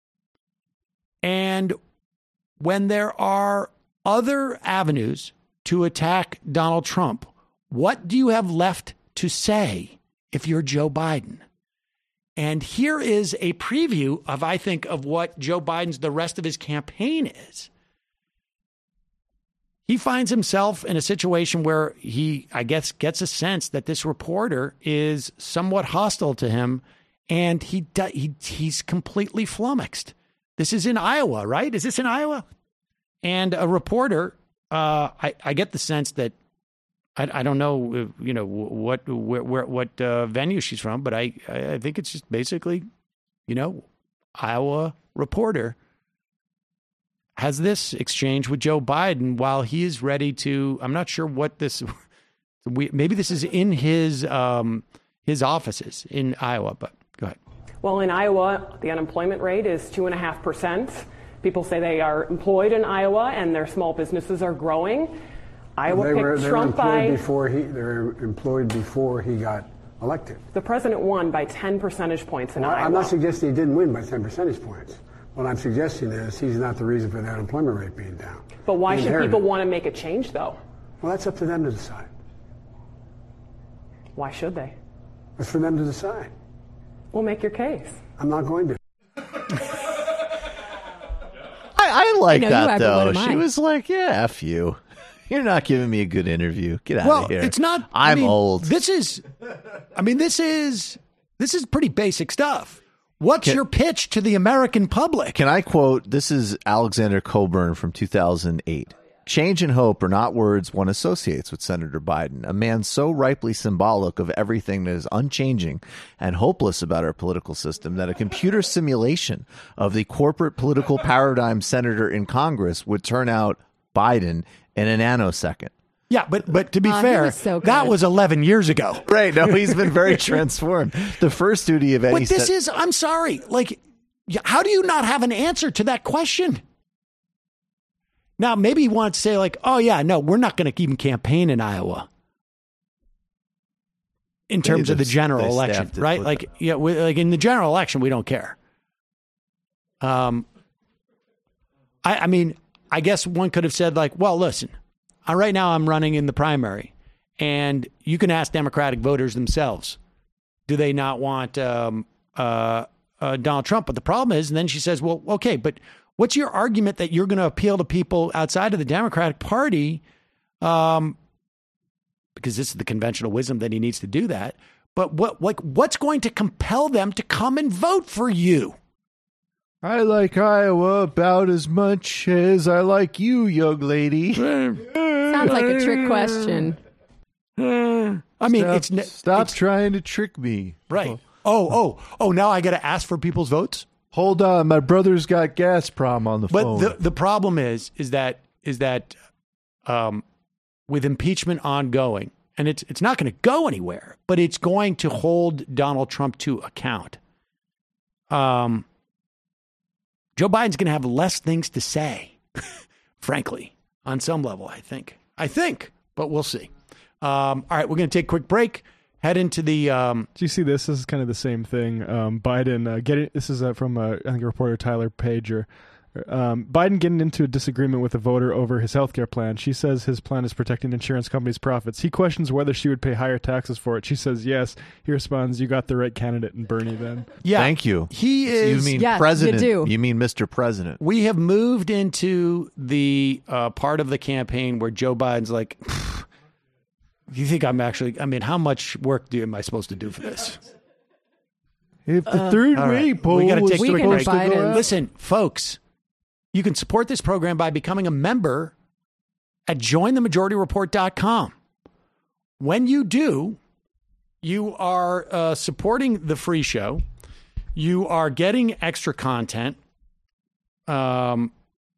And when there are other avenues to attack Donald Trump, what do you have left to say if you're Joe Biden? And here is a preview of, I think, of what Joe Biden's, the rest of his campaign is. He finds himself in a situation where he, I guess, gets a sense that this reporter is somewhat hostile to him, and he, he he's completely flummoxed. This is in Iowa, right? Is this in Iowa? And a reporter, uh, I, I get the sense that, I, I don't know, you know, what where, where what uh, venue she's from, but I, I think it's just basically, you know, Iowa reporter has this exchange with Joe Biden while he is ready to, I'm not sure what this, we, maybe this is in his um, his offices in Iowa, but go ahead. Well, in Iowa, the unemployment rate is two and a half percent. People say they are employed in Iowa and their small businesses are growing. Iowa they picked were, they Trump were by before he they were employed before he got elected. The president won by ten percentage points in well, Iowa. I'm not suggesting he didn't win by ten percentage points. What I'm suggesting is he's not the reason for the unemployment rate being down. But why he should inherited. people want to make a change, though? Well, that's up to them to decide. Why should they? It's for them to decide. Well, make your case. I'm not going to. I, I like I know that, you though. are, but what am She I? was like, yeah, F you. You're not giving me a good interview. Get out well, of here. It's not. I I'm mean, old. This is, I mean, this is, this is pretty basic stuff. What's Can- your pitch to the American public? Can I quote? This is Alexander Coburn from two thousand eight. Change and hope are not words one associates with Senator Biden, a man so ripely symbolic of everything that is unchanging and hopeless about our political system that a computer simulation of the corporate political paradigm senator in Congress would turn out Biden in a nanosecond. Yeah, but but to be Uh, he fair, was so that good. was eleven years ago. Right. No, he's been very transformed. The first duty of any But this sen- is, I'm sorry, like, how do you not have an answer to that question? Now, maybe you want to say like, oh, yeah, no, we're not going to even campaign in Iowa in terms They of the just- general they election, staffed it right? with Like, yeah, we, like in the general election, we don't care. Um, I, I mean, I guess one could have said like, well, listen, uh, right now I'm running in the primary And you can ask Democratic voters themselves, do they not want um, uh, uh, Donald Trump? But the problem is, and then she says, well, okay, but what's your argument that you're going to appeal to people outside of the Democratic Party? Um, because this is the conventional wisdom that he needs to do that. But what, like, what's going to compel them to come and vote for you? I like Iowa about as much as I like you, young lady. Sounds like a trick question. I mean, stop, it's ne- stop it's, trying to trick me. Right. Oh, oh, oh! Now I got to ask for people's votes. Hold on, my brother's got Gazprom on the but phone. But the the problem is, is that is that, um, with impeachment ongoing, and it's it's not going to go anywhere, but it's going to hold Donald Trump to account. Um, Joe Biden's going to have less things to say, frankly, on some level. I think. I think, but we'll see. Um, all right, we're going to take a quick break. Head into the. Um, Do you see this? This is kind of the same thing. Um, Biden uh, getting. This is uh, from uh, I think reporter Tyler Pager. Um, Biden getting into a disagreement with a voter over his health care plan. She says his plan is protecting insurance companies' profits. He questions whether she would pay higher taxes for it. She says yes. He responds, "You got the right candidate in Bernie." Then, yeah, thank you. He is. You mean yeah, president? You, do. You mean Mister President? We have moved into the uh, part of the campaign where Joe Biden's like. You think I'm actually, I mean, how much work do, am I supposed to do for this? If the uh, third way right. poll we gotta take was supposed to go out. Listen, folks, you can support this program by becoming a member at join the majority report dot com. When you do, you are uh, supporting the free show. You are getting extra content. Um,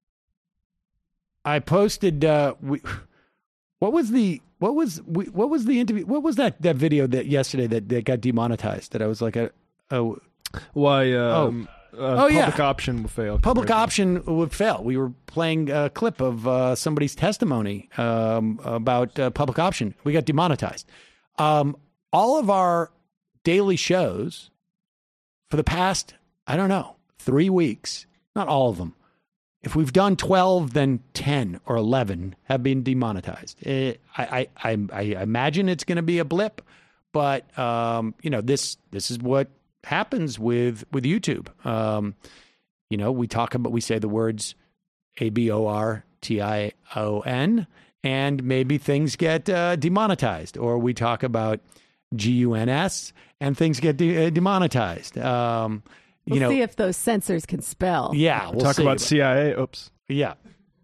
I posted, uh, we, what was the, What was what was the interview? What was that, that video that yesterday that, that got demonetized? That I was like, a, oh, why? Um, oh, uh, oh yeah, public option will fail. Public option would fail. We were playing a clip of uh, somebody's testimony um, about uh, public option. We got demonetized. Um, all of our daily shows for the past, I don't know, three weeks. Not all of them. If we've done twelve, then ten or eleven have been demonetized. It, I, I, I, I imagine it's going to be a blip, but um, you know this this is what happens with with YouTube. Um, you know, we talk about we say the words A B O R T I O N, and maybe things get uh, demonetized, or we talk about G U N S and things get de- uh, demonetized. Um, We'll you know, see if those censors can spell. Yeah, we'll talk see. about C I A. Oops. Yeah.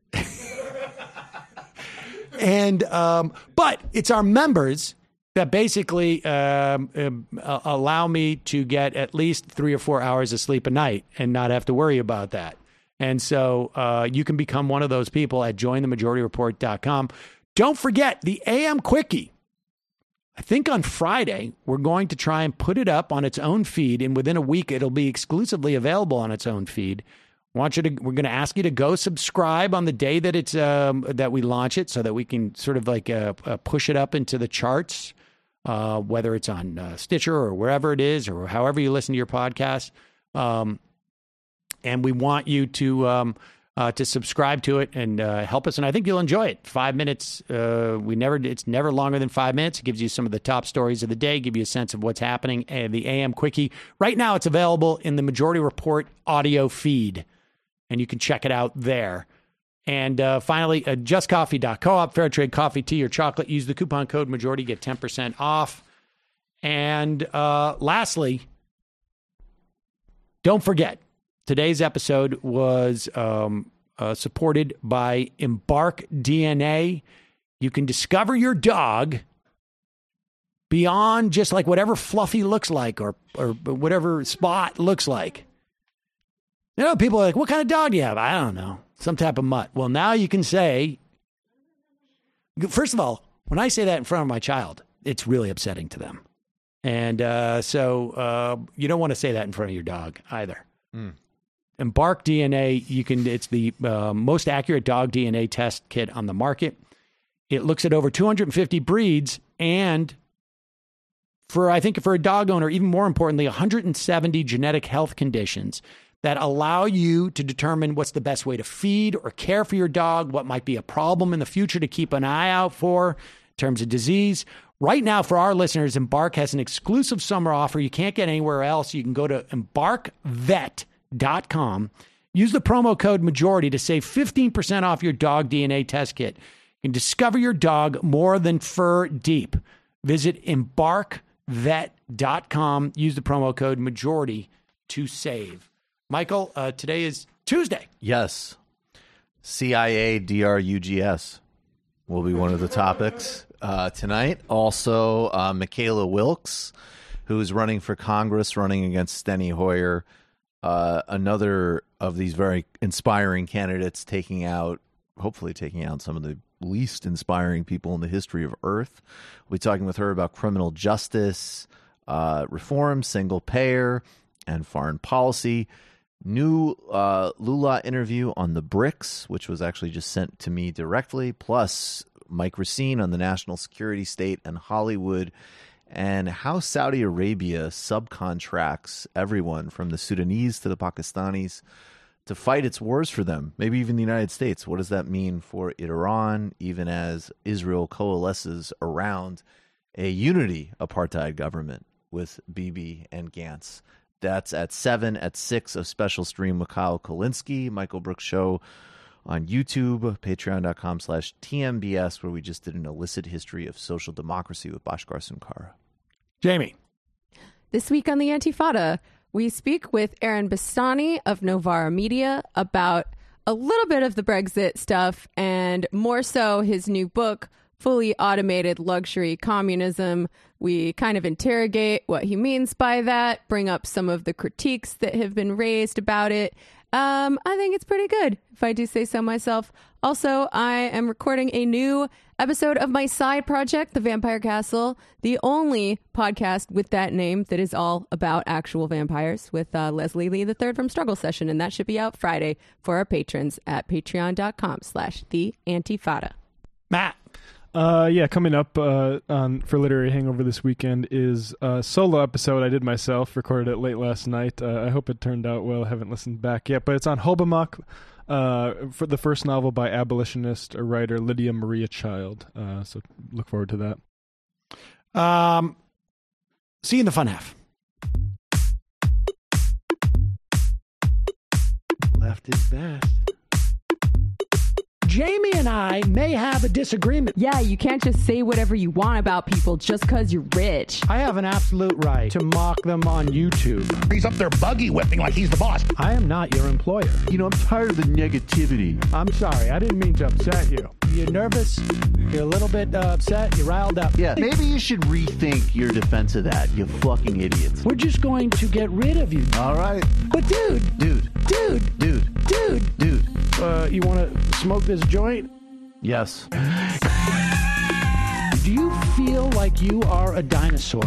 and um, but it's our members that basically um, uh, allow me to get at least three or four hours of sleep a night and not have to worry about that. And so uh, you can become one of those people at join the majority report dot com. Don't forget the A M Quickie. I think on Friday, we're going to try and put it up on its own feed, and within a week, it'll be exclusively available on its own feed. I want you to, we're going to ask you to go subscribe on the day that it's um, that we launch it, so that we can sort of like uh, uh, push it up into the charts, uh, whether it's on uh, Stitcher or wherever it is, or however you listen to your podcast. Um, and we want you to um, uh, to subscribe to it and uh, help us. And I think you'll enjoy it. Five minutes. Uh, we never. It's never longer than five minutes. It gives you some of the top stories of the day. Give you a sense of what's happening. And the A M Quickie right now, it's available in the Majority Report audio feed, and you can check it out there. And uh, finally, uh, just coffee dot coop, fair trade coffee, tea, or chocolate. Use the coupon code majority, get ten percent off. And uh, lastly, don't forget. Today's episode was um, uh, supported by Embark D N A. You can discover your dog beyond just like whatever Fluffy looks like or or whatever Spot looks like. You know, people are like, what kind of dog do you have? I don't know. Some type of mutt. Well, now you can say, first of all, when I say that in front of my child, it's really upsetting to them. And uh, so uh, you don't want to say that in front of your dog either. Mm. Embark D N A, you can. It's the uh, most accurate dog D N A test kit on the market. It looks at over two hundred fifty breeds, and for I think for a dog owner, even more importantly, one hundred seventy genetic health conditions that allow you to determine what's the best way to feed or care for your dog, what might be a problem in the future to keep an eye out for, terms of disease. Right now, for our listeners, Embark has an exclusive summer offer you can't get anywhere else. You can go to embark vet dot com. Use the promo code MAJORITY to save fifteen percent off your dog D N A test kit. You can discover your dog more than fur deep. Visit embark vet dot com. Use the promo code MAJORITY to save. Michael, uh, today is Tuesday. Yes. C I A D R U G S will be one of the topics uh, tonight. Also, uh, Michaela Wilkes, who's running for Congress, running against Steny Hoyer. Uh, another of these very inspiring candidates taking out, hopefully taking out some of the least inspiring people in the history of Earth. We'll be talking with her about criminal justice, uh, reform, single payer, and foreign policy. New uh, Lula interview on the BRICS, which was actually just sent to me directly, plus Mike Racine on the national security state and Hollywood, and how Saudi Arabia subcontracts everyone from the Sudanese to the Pakistanis to fight its wars for them, maybe even the United States. What does that mean for Iran, even as Israel coalesces around a unity apartheid government with Bibi and Gantz? That's at seven, at six, a special stream with Kyle Kolinsky, Michael Brooks Show on YouTube, patreon.com slash TMBS, where we just did an illicit history of social democracy with Bhaskar Sunkara. Jamie. This week on the Antifada, we speak with Aaron Bastani of Novara Media about a little bit of the Brexit stuff and more so his new book, Fully Automated Luxury Communism. We kind of interrogate what he means by that, bring up some of the critiques that have been raised about it. Um, I think it's pretty good, if I do say so myself. Also, I am recording a new episode of my side project, The Vampire Castle, the only podcast with that name that is all about actual vampires, with uh, Leslie Lee the Third from Struggle Session, and that should be out Friday for our patrons at patreon.com slash the Antifada. Matt. Uh, yeah, coming up uh, on for Literary Hangover this weekend is a solo episode I did myself, recorded it late last night. Uh, I hope it turned out well. I haven't listened back yet, but it's on Hobomok, uh, for the first novel by abolitionist or writer Lydia Maria Child. Uh, so look forward to that. Um, see you in the fun half. Left is best. Jamie and I may have a disagreement. Yeah, you can't just say whatever you want about people just because you're rich. I have an absolute right to mock them on YouTube. He's up there buggy whipping like he's the boss. I am not your employer. You know, I'm tired of the negativity. I'm sorry, I didn't mean to upset you. You're nervous? You're a little bit uh, upset? You're riled up? Yeah, maybe you should rethink your defense of that, you fucking idiots. We're just going to get rid of you. All right. But dude! Dude. Dude! Dude. Dude! Dude. Uh, you want to smoke this joint? Yes. Do you feel like you are a dinosaur?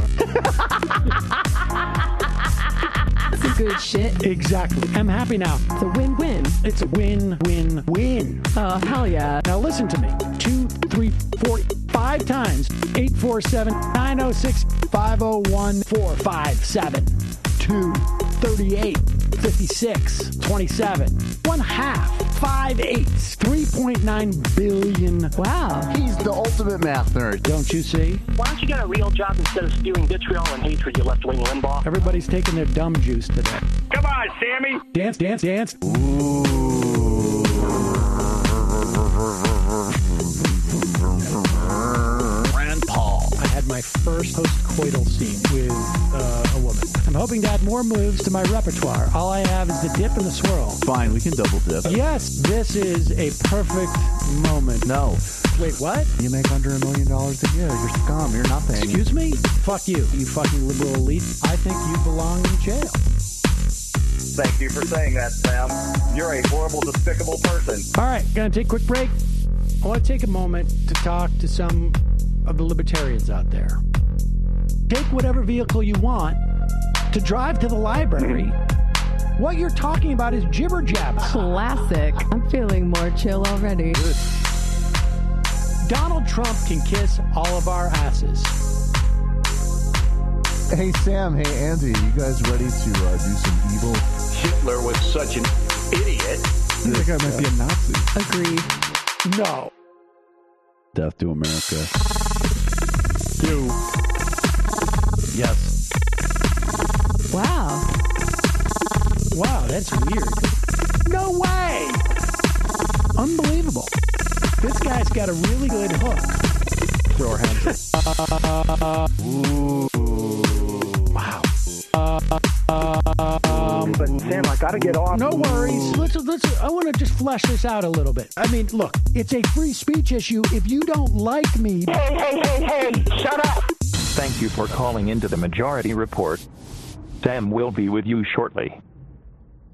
That's some good shit. Exactly. I'm happy now. It's a win-win. It's a win-win-win. Oh, hell yeah. Now listen to me. Two, three, four, five times. Eight, four, seven, nine, oh, six, five, oh, one, four, five, seven, two, thirty-eight, fifty-six, twenty-seven, one half, five eighths, three point nine billion. Wow. He's the ultimate math nerd. Don't you see? Why don't you get a real job instead of spewing vitriol and hatred, you left-wing Limbaugh? Everybody's taking their dumb juice today. Come on, Sammy. Dance, dance, dance. Ooh. Rand Paul. I had my first post-coital scene with uh, a woman. I'm hoping to add more moves to my repertoire. All I have is the dip and the swirl. Fine, we can double dip. Yes, this is a perfect moment. No. Wait, what? You make under a million dollars a year. You're scum. You're nothing. Excuse me? Fuck you, you fucking liberal elite. I think you belong in jail. Thank you for saying that, Sam. You're a horrible, despicable person. All right, gonna take a quick break. I want to take a moment to talk to some of the libertarians out there. Take whatever vehicle you want to drive to the library. What you're talking about is jibber jabs. Classic. I'm feeling more chill already. Good. Donald Trump can kiss all of our asses. Hey, Sam. Hey, Andy. You guys ready to uh, do some evil? Hitler was such an idiot. That guy might be a Nazi. Agree. No. Death to America. You. Yes. Wow. Wow, that's weird. No way! Unbelievable. This guy's got a really good hook. Throw our hands up. Ooh. Wow. Um, but Sam, I got to get off. No worries. Let's let's. I want to just flesh this out a little bit. I mean, look, it's a free speech issue. If you don't like me, hey, hey, hey, hey, shut up. Thank you for calling into the Majority Report. Sam will be with you shortly.